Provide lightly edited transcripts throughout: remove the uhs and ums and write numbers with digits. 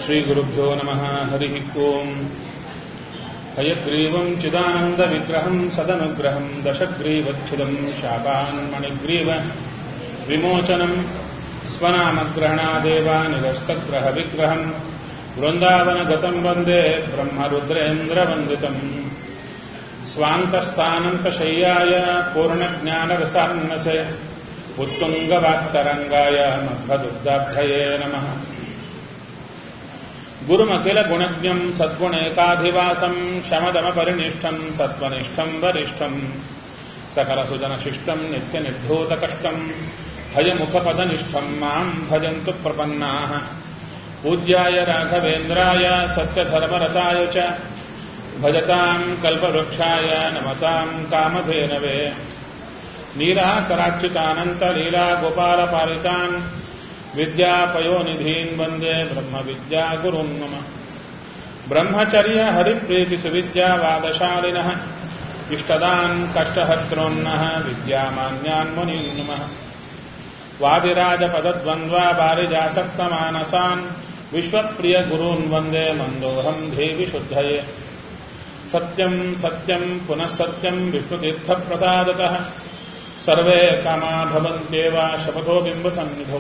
ಶ್ರೀಗುರುಭ್ಯೋ ನಮಃ. ಹರಿ ಓಂ. ಹಯಗ್ರೀವಂ ಚಿದಾನಂದವಿಗ್ರಹಂ ಸದನುಗ್ರಹಂ ದಶಗ್ರೀವಚ್ಛಿದಂ ಶಾಪಾನ್ಮಣಿಗ್ರೀವ ವಿಮೋಚನಂ ಸ್ವನಾಮಗ್ರಹಣಾದೇವ ನಿರಸ್ತಗ್ರಹ ವಿಗ್ರಹಂ ವೃಂದಾವನಗತಂ ವಂದೇ ಬ್ರಹ್ಮರುದ್ರೇಂದ್ರವಂದಿತಂ ಸ್ವಾಂತಸ್ಥಾನಂತಶಯ್ಯಾಯ ಪೂರ್ಣಜ್ಞಾನರಸಾನ್ನಸೆ ಉತ್ತುಂಗವಾಕ್ತರಂಗಾಯ ಮಧ್ವದುಗ್ಧಾಬ್ಧಯೇ ನಮಃ. ಗುರುಮಖಿಲ ಗುಣಜ್ಞಂ ಸದ್ಗುಣೇಕಾಧಿವಾಸಂ ಶಮದಮ ಪರಿನಿಷ್ಠಂ ಸತ್ವನಿಷ್ಠಂ ವರಿಷ್ಠಂ ಸಕಲಸುಜನಶಿಷ್ಟಂ ನಿತ್ಯನಿರ್ಧೂತಕಷ್ಟಂ ಭಯಮುಖಪದನಿಷ್ಠಂ ಮಾಂ ಭಜಂತು ಪ್ರಪನ್ನಾಃ. ಪೂಜ್ಯಾಯ ರಾಘವೇಂದ್ರಾಯ ಸತ್ಯಧರ್ಮರತಾಯ ಚ ಭಜತಾಂ ಕಲ್ಪವೃಕ್ಷಾಯ ನಮತಾಂ ಕಾಮಧೇನವೇ. ನೀರಾಕರಾಕ್ಷಿತಾನಂತಲೀಲಾಗೋಪಾಲಪಾಲಿತಾನ್ ವಿದ್ಯಾಪಯೋನಿಧೀನ್ ವಂದೇ ಬ್ರಹ್ಮವಿದ್ಯಾಗುರುನ್ ಮಮ. ಬ್ರಹ್ಮಚರ್ಯ ಹರಿಪ್ರೀತಿಸುವಿದ್ಯಾವಾದಶಾಲಿನಃ ಇಷ್ಟದಾನ್ ಕಷ್ಟಹರ್ತೃನ್ನಃ ವಿದ್ಯಾಮಾನ್ಯಾನ್ ಮುನೀನ್ ನಮಃ. ವಾದಿರಾಜಪದದ್ವಂದ್ವಾ ಬಾರಿಜಾಸಕ್ತಮಾನಸಾನ್ ವಿಶ್ವಪ್ರಿಯ ಗುರೂನ್ ವಂದೇ ಮಂದೋಹಂ ದೇವಿ ಶುದ್ಧಯೇ. ಸತ್ಯಂ ಸತ್ಯಂ ಪುನಃ ಸತ್ಯಂ ವಿಷ್ಣುತೀರ್ಥಪ್ರಸಾದತಃ ಸರ್ವೇ ಕಾಮಾ ಭವಂತ್ಯೇವ ಶಪಥೋ ಬಿಂಬಸನ್ನಿಧೌ.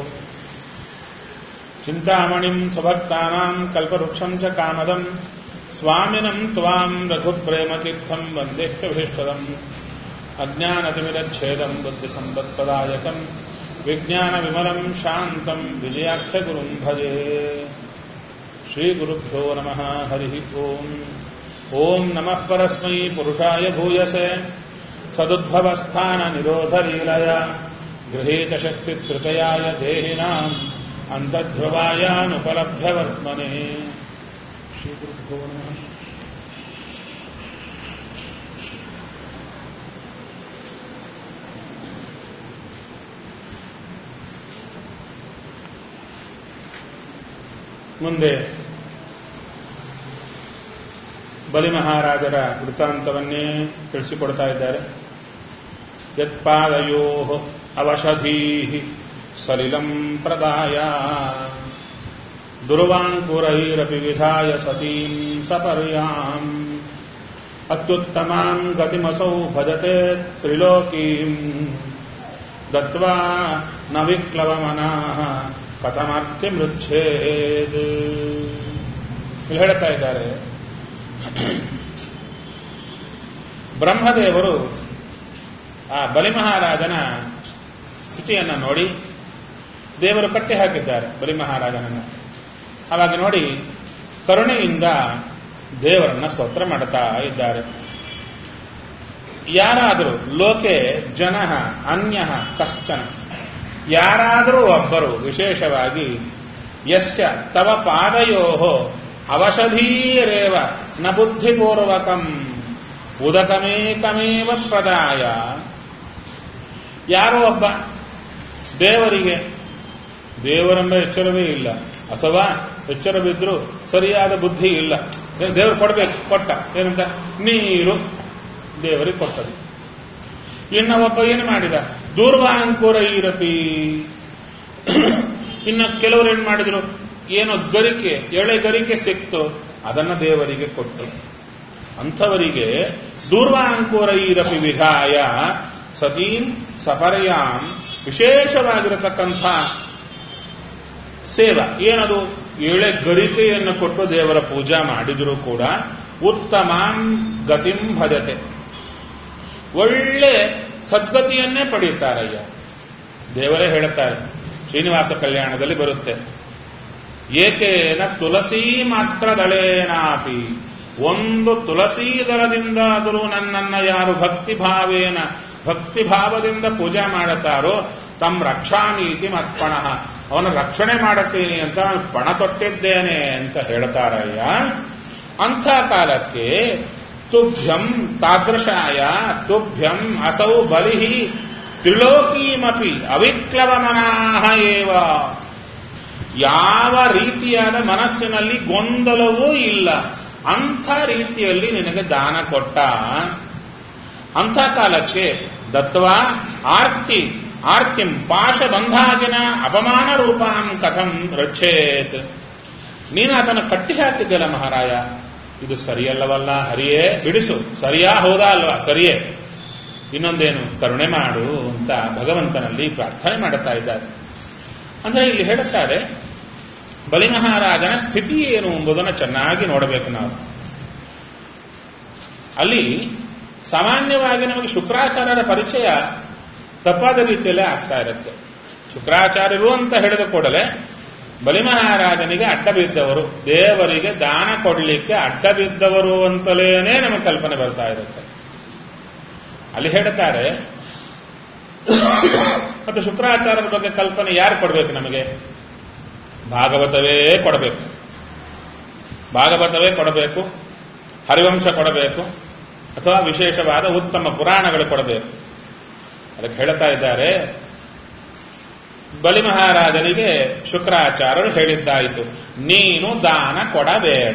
ಚಿಂತಾಮಣಿಂ ಸ್ವಭಕ್ತಾನಾಂ ಕಲ್ಪವೃಕ್ಷಂ ಚ ಕಾಮದಂ ಸ್ವಾಮಿನಂ ತ್ವಾಂ ರಘುಪ್ರೇಮತೀರ್ಥಂ ವಂದೇಹ್ಯಭೀಷ್ಟದಂ. ಅಜ್ಞಾನತಿಮಿರಚ್ಛೇದಂ ಬುದ್ಧಿಸಂಪತ್ಪ್ರದಾಯಕಂ ವಿಜ್ಞಾನವಿಮಲಂ ಶಾಂತಂ ವಿಜಯಾಖ್ಯಗುರುಂ ಭಜೆ. ಶ್ರೀಗುರುಭ್ಯೋ ನಮಃ. ಹರಿ ಓಂ. ಓಂ ನಮಃ ಪರಸ್ಮೈ ಪುರುಷಾಯ ಭೂಯಸೆ ಸದುದ್ಭವಸ್ಥಾನ ನಿರೋಧಲೀಲಯ ಗೃಹೀತಶಕ್ತಿತ್ರತಯಾಯ ದೇಹಿನಾಂ ಅಂತಧ್ರುವಾಯಾನುಪಲಭ್ಯವರ್ತ್ಮನೆ. ಶ್ರೀಗುರುಭ್ಯೋ ನಮಃ. ಮುಂದೆ ಬಲಿಮಹಾರಾಜರ ವೃತ್ತಾಂತವನ್ನೇ ತಿಳಿಸಿಕೊಡ್ತಾ ಇದ್ದಾರೆ. ಯತ್ಪಾದಯೋ ಅವಷಧೀ ಸಲಿಲಂ ಪ್ರದಾಯ ದುರ್ವಾಂಕುರೈರಪಿ ವಿಧಾಯ ಸತೀಂ ಸಪರ್ಯಾಂ ಅತ್ಯುತ್ತಮಾಂ ಗತಿಮಸೌ ಭಜತೆ ತ್ರಿಲೋಕೀಂ ದತ್ವಾ ನ ವಿಕ್ಲವಮನಾಃ ಕಥಮಾರ್ತಿ ಮೃಚ್ಛೇದ್. ಇಲ್ಲಿ ಹೇಳ್ತಾ ಇದ್ದಾರೆ, ಬ್ರಹ್ಮದೇವರು ಆ ಬಲಿಮಹಾರಾಜನ ಸ್ಥಿತಿಯನ್ನು ನೋಡಿ ದೇವರು ಕಟ್ಟಿ ಹಾಕಿದ್ದಾರೆ ಬಲಿಮಹಾರಾಜನನ್ನು. ಹಾಗಾಗಿ ನೋಡಿ ಕರುಣೆಯಿಂದ ದೇವರನ್ನ ಸ್ತೋತ್ರ ಮಾಡುತ್ತಾ ಇದ್ದಾರೆ. ಯಾರಾದರೂ ಲೋಕೆ ಜನ ಅನ್ಯ ಕಶ್ಚನ, ಯಾರಾದರೂ ಒಬ್ಬರು ವಿಶೇಷವಾಗಿ ಯಸ್ಯ ತವ ಪಾದಯೋ ಅವಷಧೀರೇವ ನ ಬುದ್ಧಿಪೂರ್ವಕಂ ಉದಕಮೇಕಮೇವ ಪ್ರದಾಯ. ಯಾರೋ ಒಬ್ಬ ದೇವರಿಗೆ ದೇವರೆಂಬ ಎಚ್ಚರವೇ ಇಲ್ಲ, ಅಥವಾ ಎಚ್ಚರ ಬಿದ್ದರೂ ಸರಿಯಾದ ಬುದ್ಧಿ ಇಲ್ಲ. ದೇವರು ಕೊಡಬೇಕು, ಕೊಟ್ಟ ಏನಂತ ನೀರು ದೇವರಿಗೆ ಕೊಟ್ಟದು. ಇನ್ನು ಒಬ್ಬ ಏನು ಮಾಡಿದ, ದೂರ್ವಾಂಕುರೈರಪಿ. ಇನ್ನು ಕೆಲವರು ಏನು ಮಾಡಿದ್ರು, ಏನೋ ಗರಿಕೆ, ಎಳೆ ಗರಿಕೆ ಸಿಕ್ತು, ಅದನ್ನ ದೇವರಿಗೆ ಕೊಟ್ಟು. ಅಂಥವರಿಗೆ ದೂರ್ವಾಂಕುರೈರಪಿ ವಿಧಾಯ ಸತೀಂ ಸಪರ್ಯಾಂ, ವಿಶೇಷವಾಗಿರತಕ್ಕಂಥ ಸೇವಾ ಏನದು, ಎಳೆ ಗರಿಕೆಯನ್ನು ಕೊಟ್ಟು ದೇವರ ಪೂಜಾ ಮಾಡಿದರೂ ಕೂಡ ಉತ್ತಮಾಂ ಗತಿಂ ಭಜತೆ, ಒಳ್ಳೆ ಸದ್ಗತಿಯನ್ನೇ ಪಡೆಯುತ್ತಾರಯ್ಯ. ದೇವರೇ ಹೇಳುತ್ತಾರೆ, ಶ್ರೀನಿವಾಸ ಕಲ್ಯಾಣದಲ್ಲಿ ಬರುತ್ತೆ, ಏಕೇನ ತುಳಸಿ ಮಾತ್ರ ದಳೇನಾಪಿ, ಒಂದು ತುಳಸಿ ದಳದಿಂದಾದರೂ ನನ್ನನ್ನ ಯಾರು ಭಕ್ತಿಭಾವದಿಂದ ಪೂಜೆ ಮಾಡುತ್ತಾರೋ ತಮ್ಮ ರಕ್ಷಾಮೀತಿ ಮತ್ಪಣಃ, ಅವನ ರಕ್ಷಣೆ ಮಾಡುತ್ತೇನೆ ಅಂತ ನಾನು ಪಣ ತೊಟ್ಟಿದ್ದೇನೆ ಅಂತ ಹೇಳ್ತಾರಯ್ಯ. ಅಂಥ ಕಾಲಕ್ಕೆ ತುಭ್ಯಂ ತಾದೃಶಾಯ ತುಭ್ಯಂ ಅಸೌ ಬಲಿಹಿ ತ್ರಿಲೋಕೀಮಪಿ ಅವಿಕ್ಲವಮನಾಃ ಏವ. ಯಾವ ರೀತಿಯಾದ ಮನಸ್ಸಿನಲ್ಲಿ ಗೊಂದಲವೂ ಇಲ್ಲ, ಅಂಥ ರೀತಿಯಲ್ಲಿ ನಿನಗೆ ದಾನ ಕೊಟ್ಟ. ಅಂಥ ಕಾಲಕ್ಕೆ ದತ್ವಾ ಆರ್ತಿಂ ಪಾಶಬಂಧಾಗಿನ ಅಪಮಾನ ರೂಪಾಂ ಕಥಂ ರಕ್ಷೇತ್. ನೀನು ಆತನ ಕಟ್ಟಿ ಹಾಕಿದ್ದೆಲ್ಲ ಮಹಾರಾಯ, ಇದು ಸರಿಯಲ್ಲವಲ್ಲ, ಹರಿಯೇ ಬಿಡಿಸು. ಸರಿಯಾ ಹೌದಾ ಅಲ್ವಾ? ಸರಿಯೇ. ಇನ್ನೊಂದೇನು, ಕರುಣೆ ಮಾಡು ಅಂತ ಭಗವಂತನಲ್ಲಿ ಪ್ರಾರ್ಥನೆ ಮಾಡುತ್ತಾ ಇದ್ದಾರೆ. ಅಂದರೆ ಇಲ್ಲಿ ಹೇಳುತ್ತಾರೆ, ಬಲಿಮಹಾರಾಜನ ಸ್ಥಿತಿ ಏನು ಎಂಬುದನ್ನು ಚೆನ್ನಾಗಿ ನೋಡಬೇಕು ನಾವು. ಅಲ್ಲಿ ಸಾಮಾನ್ಯವಾಗಿ ನಮಗೆ ಶುಕ್ರಾಚಾರ್ಯರ ಪರಿಚಯ ತಪ್ಪಾದ ರೀತಿಯಲ್ಲೇ ಆಗ್ತಾ ಇರುತ್ತೆ. ಶುಕ್ರಾಚಾರ್ಯರು ಅಂತ ಹೇಳಿದ ಕೂಡಲೇ ಬಲಿಮಹಾರಾಜನಿಗೆ ಅಡ್ಡ ಬಿದ್ದವರು, ದೇವರಿಗೆ ದಾನ ಕೊಡಲಿಕ್ಕೆ ಅಡ್ಡ ಬಿದ್ದವರು ಅಂತಲೇನೆ ನಮಗೆ ಕಲ್ಪನೆ ಬರ್ತಾ ಇರುತ್ತೆ. ಅಲ್ಲಿ ಹೇಳ್ತಾರೆ, ಮತ್ತು ಶುಕ್ರಾಚಾರ್ಯರ ಬಗ್ಗೆ ಕಲ್ಪನೆ ಯಾರು ಕೊಡಬೇಕು ನಮಗೆ? ಭಾಗವತವೇ ಕೊಡಬೇಕು. ಭಾಗವತವೇ ಕೊಡಬೇಕು, ಹರಿವಂಶ ಕೊಡಬೇಕು, ಅಥವಾ ವಿಶೇಷವಾದ ಉತ್ತಮ ಪುರಾಣಗಳು ಕೊಡಬೇಕು. ಅದಕ್ಕೆ ಹೇಳ್ತಾ ಇದ್ದಾರೆ, ಬಲಿಮಹಾರಾಜನಿಗೆ ಶುಕ್ರಾಚಾರ್ಯರು ಹೇಳಿದ್ದಾಯಿತು, ನೀನು ದಾನ ಕೊಡಬೇಡ.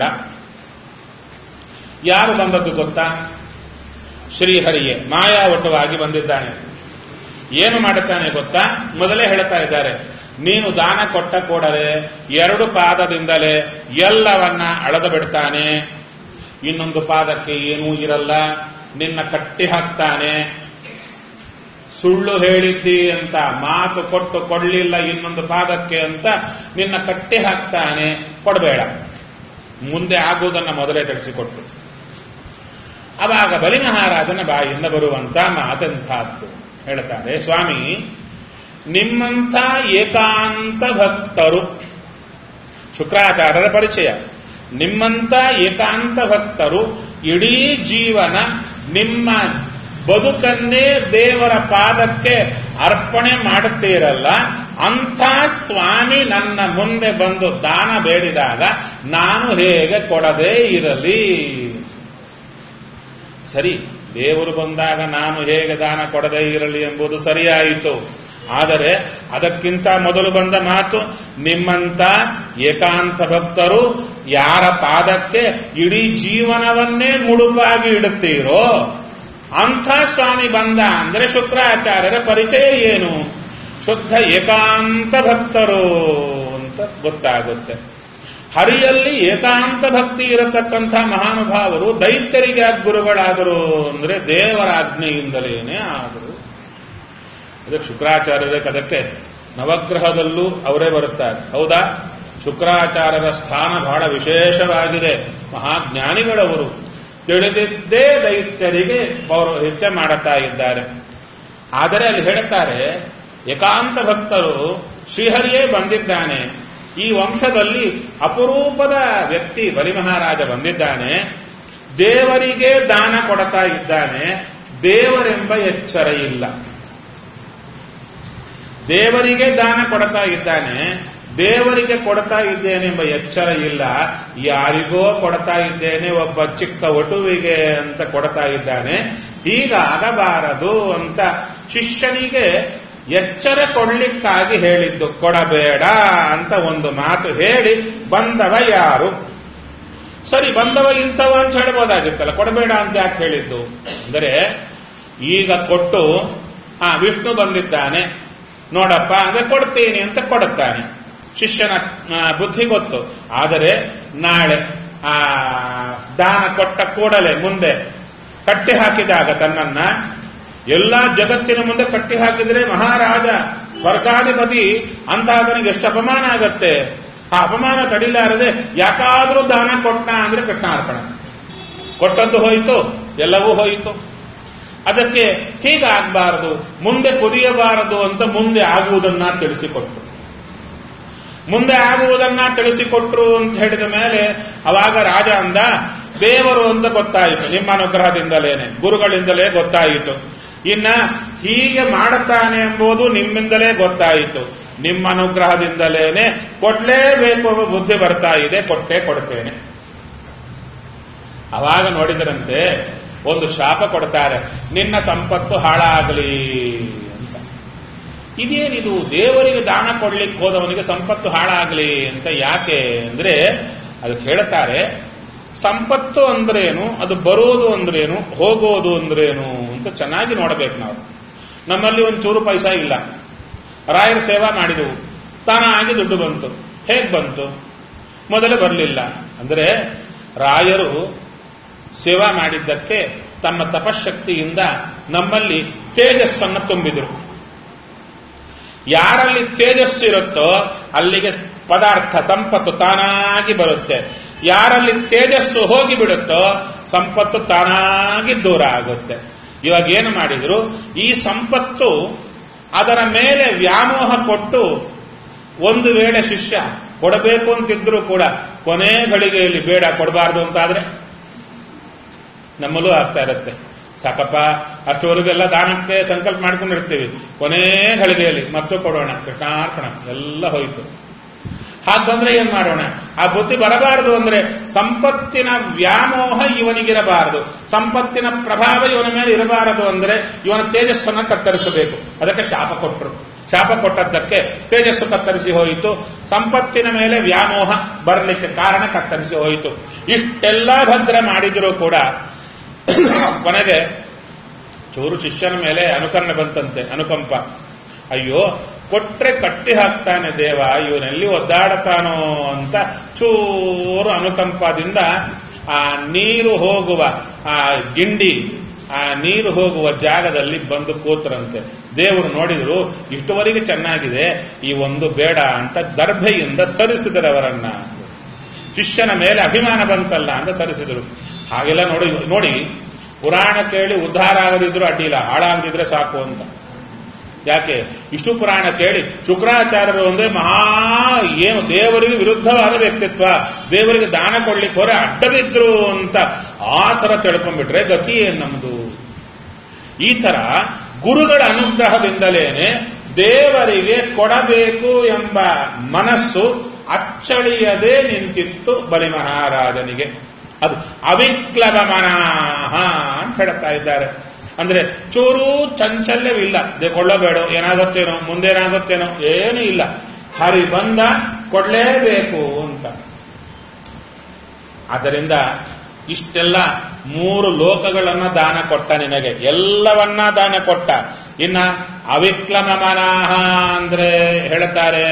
ಯಾರು ಬಂದದ್ದು ಗೊತ್ತಾ? ಶ್ರೀಹರಿಯೇ ಮಾಯಾವಟವಾಗಿ ಬಂದಿದ್ದಾನೆ. ಏನು ಮಾಡುತ್ತಾನೆ ಗೊತ್ತಾ? ಮೊದಲೇ ಹೇಳ್ತಾ ಇದ್ದಾರೆ, ನೀನು ದಾನ ಕೊಟ್ಟ ಕೂಡಲೇ 2 ಪಾದದಿಂದಲೇ ಎಲ್ಲವನ್ನ ಅಳೆದು ಬಿಡ್ತಾನೆ. ಇನ್ನೊಂದು ಪಾದಕ್ಕೆ ಏನೂ ಇರಲ್ಲ, ನಿನ್ನ ಕಟ್ಟಿ ಹಾಕ್ತಾನೆ. ಸುಳ್ಳು ಹೇಳಿದ್ದಿ ಅಂತ ಮಾತು ಕೊಟ್ಟು ಕೊಡಲಿಲ್ಲ ಇನ್ನೊಂದು ಪಾದಕ್ಕೆ ಅಂತ ನಿನ್ನ ಕಟ್ಟಿ ಹಾಕ್ತಾನೆ. ಕೊಡಬೇಡ. ಮುಂದೆ ಆಗುವುದನ್ನು ಮೊದಲೇ ತಿಳಿಸಿಕೊಟ್ಟು. ಆವಾಗ ಬಲಿಮಹಾರಾಜನ ಬಾಯಿಂದ ಬರುವಂತ ಮಾತೆಂಥದ್ದು ಹೇಳ್ತಾರೆ, ಸ್ವಾಮಿ, ನಿಮ್ಮಂಥ ಏಕಾಂತ ಭಕ್ತರು, ಶುಕ್ರಾಚಾರ್ಯರ ಪರಿಚಯ, ನಿಮ್ಮಂಥ ಏಕಾಂತ ಭಕ್ತರು ಇಡೀ ಜೀವನ ನಿಮ್ಮ ಬದುಕನ್ನೇ ದೇವರ ಪಾದಕ್ಕೆ ಅರ್ಪಣೆ ಮಾಡುತ್ತೀರಲ್ಲ, ಅಂಥ ಸ್ವಾಮಿ ನನ್ನ ಮುಂದೆ ಬಂದು ದಾನ ಬೇಡಿದಾಗ ನಾನು ಹೇಗೆ ಕೊಡದೇ ಇರಲಿ? ಸರಿ, ದೇವರು ಬಂದಾಗ ನಾನು ಹೇಗೆ ದಾನ ಕೊಡದೇ ಇರಲಿ ಎಂಬುದು ಸರಿಯಾಯಿತು. ಆದರೆ ಅದಕ್ಕಿಂತ ಮೊದಲು ಬಂದ ಮಾತು, ನಿಮ್ಮಂತ ಏಕಾಂತ ಭಕ್ತರು ಯಾರ ಪಾದಕ್ಕೆ ಇಡೀ ಜೀವನವನ್ನೇ ಮುಡುಪಾಗಿ ಇಡುತ್ತೀರೋ ಅಂಥ ಸ್ವಾಮಿ ಬಂದ ಅಂದರೆ ಶುಕ್ರಾಚಾರ್ಯರ ಪರಿಚಯ ಏನು? ಶುದ್ಧ ಏಕಾಂತ ಭಕ್ತರು ಅಂತ ಗೊತ್ತಾಗುತ್ತೆ. ಹರಿಯಲ್ಲಿ ಏಕಾಂತ ಭಕ್ತಿ ಇರತಕ್ಕಂಥ ಮಹಾನುಭಾವರು ದೈತ್ಯರಿಗೆ ಗುರುಗಳಾದರು ಅಂದರೆ ದೇವರ ಆಜ್ಞೆಯಿಂದಲೇನೆ ಆದರು. ಅದಕ್ಕೆ ಶುಕ್ರಾಚಾರ್ಯರಿಗೆ ಅದಕ್ಕೆ ನವಗ್ರಹದಲ್ಲೂ ಅವರೇ ಬರುತ್ತಾರೆ. ಹೌದಾ? ಶುಕ್ರಾಚಾರ್ಯರ ಸ್ಥಾನ ಬಹಳ ವಿಶೇಷವಾಗಿದೆ. ಮಹಾಜ್ಞಾನಿಗಳವರು ತಿಳಿದಿದ್ದೇ ದೈತ್ಯರಿಗೆ ಪೌರೋಹಿತ್ಯ ಮಾಡುತ್ತಾ ಇದ್ದಾರೆ. ಆದರೆ ಅಲ್ಲಿ ಹೇಳುತ್ತಾರೆ, ಏಕಾಂತ ಭಕ್ತರು ಶ್ರೀಹರಿಯೇ ಬಂದಿದ್ದಾನೆ. ಈ ವಂಶದಲ್ಲಿ ಅಪರೂಪದ ವ್ಯಕ್ತಿ ಬಲಿಮಹಾರಾಜ ಬಂದಿದ್ದಾನೆ. ದೇವರಿಗೆ ದಾನ ಕೊಡ್ತಾ ಇದ್ದಾನೆ. ದೇವರೆಂಬ ಎಚ್ಚರ ಇಲ್ಲ. ದೇವರಿಗೆ ದಾನ ಕೊಡ್ತಾ ಇದ್ದಾನೆ, ದೇವರಿಗೆ ಕೊಡ್ತಾ ಇದ್ದೇನೆಂಬ ಎಚ್ಚರ ಇಲ್ಲ. ಯಾರಿಗೋ ಕೊಡ್ತಾ ಇದ್ದೇನೆ, ಒಬ್ಬ ಚಿಕ್ಕ ಒಟುವಿಗೆ ಅಂತ ಕೊಡ್ತಾ ಇದ್ದಾನೆ. ಹೀಗಾಗಬಾರದು ಅಂತ ಶಿಷ್ಯನಿಗೆ ಎಚ್ಚರ ಕೊಡ್ಲಿಕ್ಕಾಗಿ ಹೇಳಿದ್ದು, ಕೊಡಬೇಡ ಅಂತ ಒಂದು ಮಾತು ಹೇಳಿ ಬಂದವ ಯಾರು? ಸರಿ, ಬಂದವ ಇಂಥವ ಅಂತ ಹೇಳ್ಬೋದಾಗಿತ್ತಲ್ಲ, ಕೊಡಬೇಡ ಅಂತ ಯಾಕೆ ಹೇಳಿದ್ದು ಅಂದರೆ, ಈಗ ಕೊಟ್ಟು ವಿಷ್ಣು ಬಂದಿದ್ದಾನೆ ನೋಡಪ್ಪ ಅಂದ್ರೆ ಕೊಡ್ತೀನಿ ಅಂತ ಕೊಡುತ್ತಾನೆ. ಶಿಷ್ಯನ ಬುದ್ಧಿ ಗೊತ್ತು. ಆದರೆ ನಾಳೆ ದಾನ ಕೊಟ್ಟ ಕೂಡಲೇ ಮುಂದೆ ಕಟ್ಟಿ ಹಾಕಿದಾಗ ತನ್ನನ್ನ ಎಲ್ಲ ಜಗತ್ತಿನ ಮುಂದೆ ಕಟ್ಟಿ ಹಾಕಿದರೆ ಮಹಾರಾಜ ಸ್ವರ್ಗಾಧಿಪತಿ ಅಂತ ಆತನಿಗೆ ಎಷ್ಟು ಅಪಮಾನ ಆಗತ್ತೆ. ಆ ಅಪಮಾನ ತಡಿಲಾರದೆ ಯಾಕಾದ್ರೂ ದಾನ ಕೊಟ್ಟ ಅಂದ್ರೆ ಕೃಷ್ಣಾರ್ಪಣ. ಕೊಟ್ಟದ್ದು ಹೋಯಿತು, ಎಲ್ಲವೂ ಹೋಯಿತು. ಅದಕ್ಕೆ ಹೀಗಾಗಬಾರದು, ಮುಂದೆ ಕುದಿಯಬಾರದು ಅಂತ ಮುಂದೆ ಆಗುವುದನ್ನ ತಿಳಿಸಿಕೊಟ್ರು. ಮುಂದೆ ಆಗುವುದನ್ನ ತಿಳಿಸಿಕೊಟ್ರು ಅಂತ ಹೇಳಿದ ಮೇಲೆ ಅವಾಗ ರಾಜ ಅಂದ, ದೇವರು ಅಂತ ಗೊತ್ತಾಯಿತು, ನಿಮ್ಮ ಅನುಗ್ರಹದಿಂದಲೇನೆ, ಗುರುಗಳಿಂದಲೇ ಗೊತ್ತಾಯಿತು. ಇನ್ನ ಹೀಗೆ ಮಾಡುತ್ತಾನೆ ಎಂಬುದು ನಿಮ್ಮಿಂದಲೇ ಗೊತ್ತಾಯಿತು. ನಿಮ್ಮ ಅನುಗ್ರಹದಿಂದಲೇನೆ ಕೊಡ್ಲೇಬೇಕು ಎಂಬ ಬುದ್ಧಿ ಬರ್ತಾ ಇದೆ, ಕೊಟ್ಟೇ ಕೊಡ್ತೇನೆ. ಅವಾಗ ನೋಡಿದರಂತೆ ಒಂದು ಶಾಪ ಕೊಡ್ತಾರೆ, ನಿನ್ನ ಸಂಪತ್ತು ಹಾಳಾಗಲಿ ಅಂತ. ಇದೇನಿದು, ದೇವರಿಗೆ ದಾನ ಕೊಡ್ಲಿಕ್ಕೆ ಹೋದವನಿಗೆ ಸಂಪತ್ತು ಹಾಳಾಗಲಿ ಅಂತ ಯಾಕೆ ಅಂದ್ರೆ ಅದಕ್ಕೆ ಹೇಳುತ್ತಾರೆ, ಸಂಪತ್ತು ಅಂದ್ರೇನು, ಅದು ಬರೋದು ಅಂದ್ರೇನು, ಹೋಗೋದು ಅಂದ್ರೇನು ಅಂತ ಚೆನ್ನಾಗಿ ನೋಡಬೇಕು ನಾವು. ನಮ್ಮಲ್ಲಿ ಒಂದು ಚೂರು ಪೈಸಾ ಇಲ್ಲ, ರಾಯರ ಸೇವಾ ಮಾಡಿದೆವು, ತಾನಾಗಿ ದುಡ್ಡು ಬಂತು. ಹೇಗೆ ಬಂತು? ಮೊದಲು ಬರಲಿಲ್ಲ. ಅಂದರೆ ರಾಯರು ಸೇವಾ ಮಾಡಿದ್ದಕ್ಕೆ ತಮ್ಮ ತಪಶಕ್ತಿಯಿಂದ ನಮ್ಮಲ್ಲಿ ತೇಜಸ್ಸನ್ನು ತುಂಬಿದರು. ಯಾರಲ್ಲಿ ತೇಜಸ್ಸಿರುತ್ತೋ ಅಲ್ಲಿಗೆ ಪದಾರ್ಥ ಸಂಪತ್ತು ತಾನಾಗಿ ಬರುತ್ತೆ. ಯಾರಲ್ಲಿ ತೇಜಸ್ಸು ಹೋಗಿಬಿಡುತ್ತೋ ಸಂಪತ್ತು ತಾನಾಗಿ ದೂರ ಆಗುತ್ತೆ. ಇವಾಗ ಏನು ಮಾಡಿದ್ರು, ಈ ಸಂಪತ್ತು ಅದರ ಮೇಲೆ ವ್ಯಾಮೋಹ ಕೊಟ್ಟು ಒಂದು ವೇಳೆ ಶಿಷ್ಯ ಕೊಡಬೇಕು ಅಂತಿದ್ರು ಕೂಡ ಕೊನೆ ಗಳಿಗೆಯಲ್ಲಿ ಬೇಡ ಕೊಡಬಾರ್ದು ಅಂತಾದ್ರೆ ನಮ್ಮಲ್ಲೂ ಆಗ್ತಾ ಇರುತ್ತೆ. ಸಾಕಪ್ಪ ಅಷ್ಟವರೆಗೆಲ್ಲ ದಾನಕ್ಕೆ ಸಂಕಲ್ಪ ಮಾಡ್ಕೊಂಡಿರ್ತೀವಿ, ಕೊನೆ ಗಳಿಗೆಯಲ್ಲಿ ಮತ್ತು ಕೊಡೋಣ, ಕೃಷ್ಣಾರ್ಪಣ ಎಲ್ಲ ಹೋಯಿತು. ಹಾಗಂದ್ರೆ ಏನ್ ಮಾಡೋಣ? ಆ ಬುದ್ಧಿ ಬರಬಾರದು ಅಂದ್ರೆ ಸಂಪತ್ತಿನ ವ್ಯಾಮೋಹ ಇವನಿಗಿರಬಾರದು, ಸಂಪತ್ತಿನ ಪ್ರಭಾವ ಇವನ ಮೇಲೆ ಇರಬಾರದು ಅಂದ್ರೆ ಇವನ ತೇಜಸ್ಸನ್ನು ಕತ್ತರಿಸಬೇಕು. ಅದಕ್ಕೆ ಶಾಪ ಕೊಟ್ಟರು. ಶಾಪ ಕೊಟ್ಟದ್ದಕ್ಕೆ ತೇಜಸ್ಸು ಕತ್ತರಿಸಿ ಹೋಯಿತು, ಸಂಪತ್ತಿನ ಮೇಲೆ ವ್ಯಾಮೋಹ ಬರಲಿಕ್ಕೆ ಕಾರಣ ಕತ್ತರಿಸಿ ಹೋಯಿತು. ಇಷ್ಟೆಲ್ಲ ಭದ್ರ ಮಾಡಿದರೂ ಕೂಡ ಕೊನೆಗೆ ಚೂರು ಶಿಷ್ಯನ ಮೇಲೆ ಅನುಕರಣೆ ಬಂತಂತೆ, ಅನುಕಂಪ. ಅಯ್ಯೋ ಕೊಟ್ರೆ ಕಟ್ಟಿ ಹಾಕ್ತಾನೆ ದೇವ, ಇವನೆಲ್ಲಿ ಒದ್ದಾಡತಾನೋ ಅಂತ ಚೂರು ಅನುಕಂಪದಿಂದ ಆ ನೀರು ಹೋಗುವ ಆ ಗಿಂಡಿ, ಆ ನೀರು ಹೋಗುವ ಜಾಗದಲ್ಲಿ ಬಂದು ಕೂತರಂತೆ. ದೇವರು ನೋಡಿದ್ರು ಇಷ್ಟುವರೆಗೆ ಚೆನ್ನಾಗಿದೆ, ಈ ಒಂದು ಬೇಡ ಅಂತ ದರ್ಭೆಯಿಂದ ಸರಿಸಿದರವರನ್ನ. ಶಿಷ್ಯನ ಮೇಲೆ ಅಭಿಮಾನ ಬಂತಲ್ಲ ಅಂತ ಸರಿಸಿದರು. ಹಾಗೆಲ್ಲ ನೋಡಿ ಪುರಾಣ ಕೇಳಿ ಉದ್ಧಾರ ಆಗದಿದ್ರು ಅಡ್ಡಿಲ್ಲ, ಹಾಳಾಗದಿದ್ರೆ ಸಾಕು ಅಂತ. ಯಾಕೆ ಇಷ್ಟು ಪುರಾಣ ಕೇಳಿ ಶುಕ್ರಾಚಾರ್ಯರು ಒಂದೇ ಏನು ದೇವರಿಗೆ ವಿರುದ್ಧವಾದ ವ್ಯಕ್ತಿತ್ವ, ದೇವರಿಗೆ ದಾನ ಕೊಡ್ಲಿಕ್ಕೆ ಹೊರ ಅಡ್ಡ ಬಿದ್ರು ಅಂತ ಆ ಥರ ತಿಳ್ಕೊಂಡ್ಬಿಟ್ರೆ ಗತಿ ಏನ್ ನಮ್ದು? ಈ ತರ ಗುರುಗಳ ಅನುಗ್ರಹದಿಂದಲೇನೆ ದೇವರಿಗೆ ಕೊಡಬೇಕು ಎಂಬ ಮನಸ್ಸು ಅಚ್ಚಳಿಯದೆ ನಿಂತಿತ್ತು ಬಲಿ ಮಹಾರಾಜನಿಗೆ. ಅದು ಅವಿಕ್ಲವ ಮನಃ ಅಂತ ಹೇಳ್ತಾ ಇದ್ದಾರೆ. ಅಂದ್ರೆ ಚೂರು ಚಂಚಲ್ಯವಿಲ್ಲ, ಕೊಳ್ಳಬೇಡ, ಏನಾಗುತ್ತೇನೋ ಮುಂದೇನಾಗುತ್ತೇನೋ ಏನೂ ಇಲ್ಲ, ಹರಿ ಬಂದ ಕೊಡ್ಲೇಬೇಕು ಅಂತ. ಆದ್ದರಿಂದ ಇಷ್ಟೆಲ್ಲ 3 ಲೋಕಗಳನ್ನ ದಾನ ಕೊಟ್ಟ ನಿನಗೆ, ಎಲ್ಲವನ್ನ ದಾನ ಕೊಟ್ಟ. ಇನ್ನ ಅವಿಕ್ಲಮ ಮನಃ ಅಂದ್ರೆ ಹೇಳ್ತಾರೆ,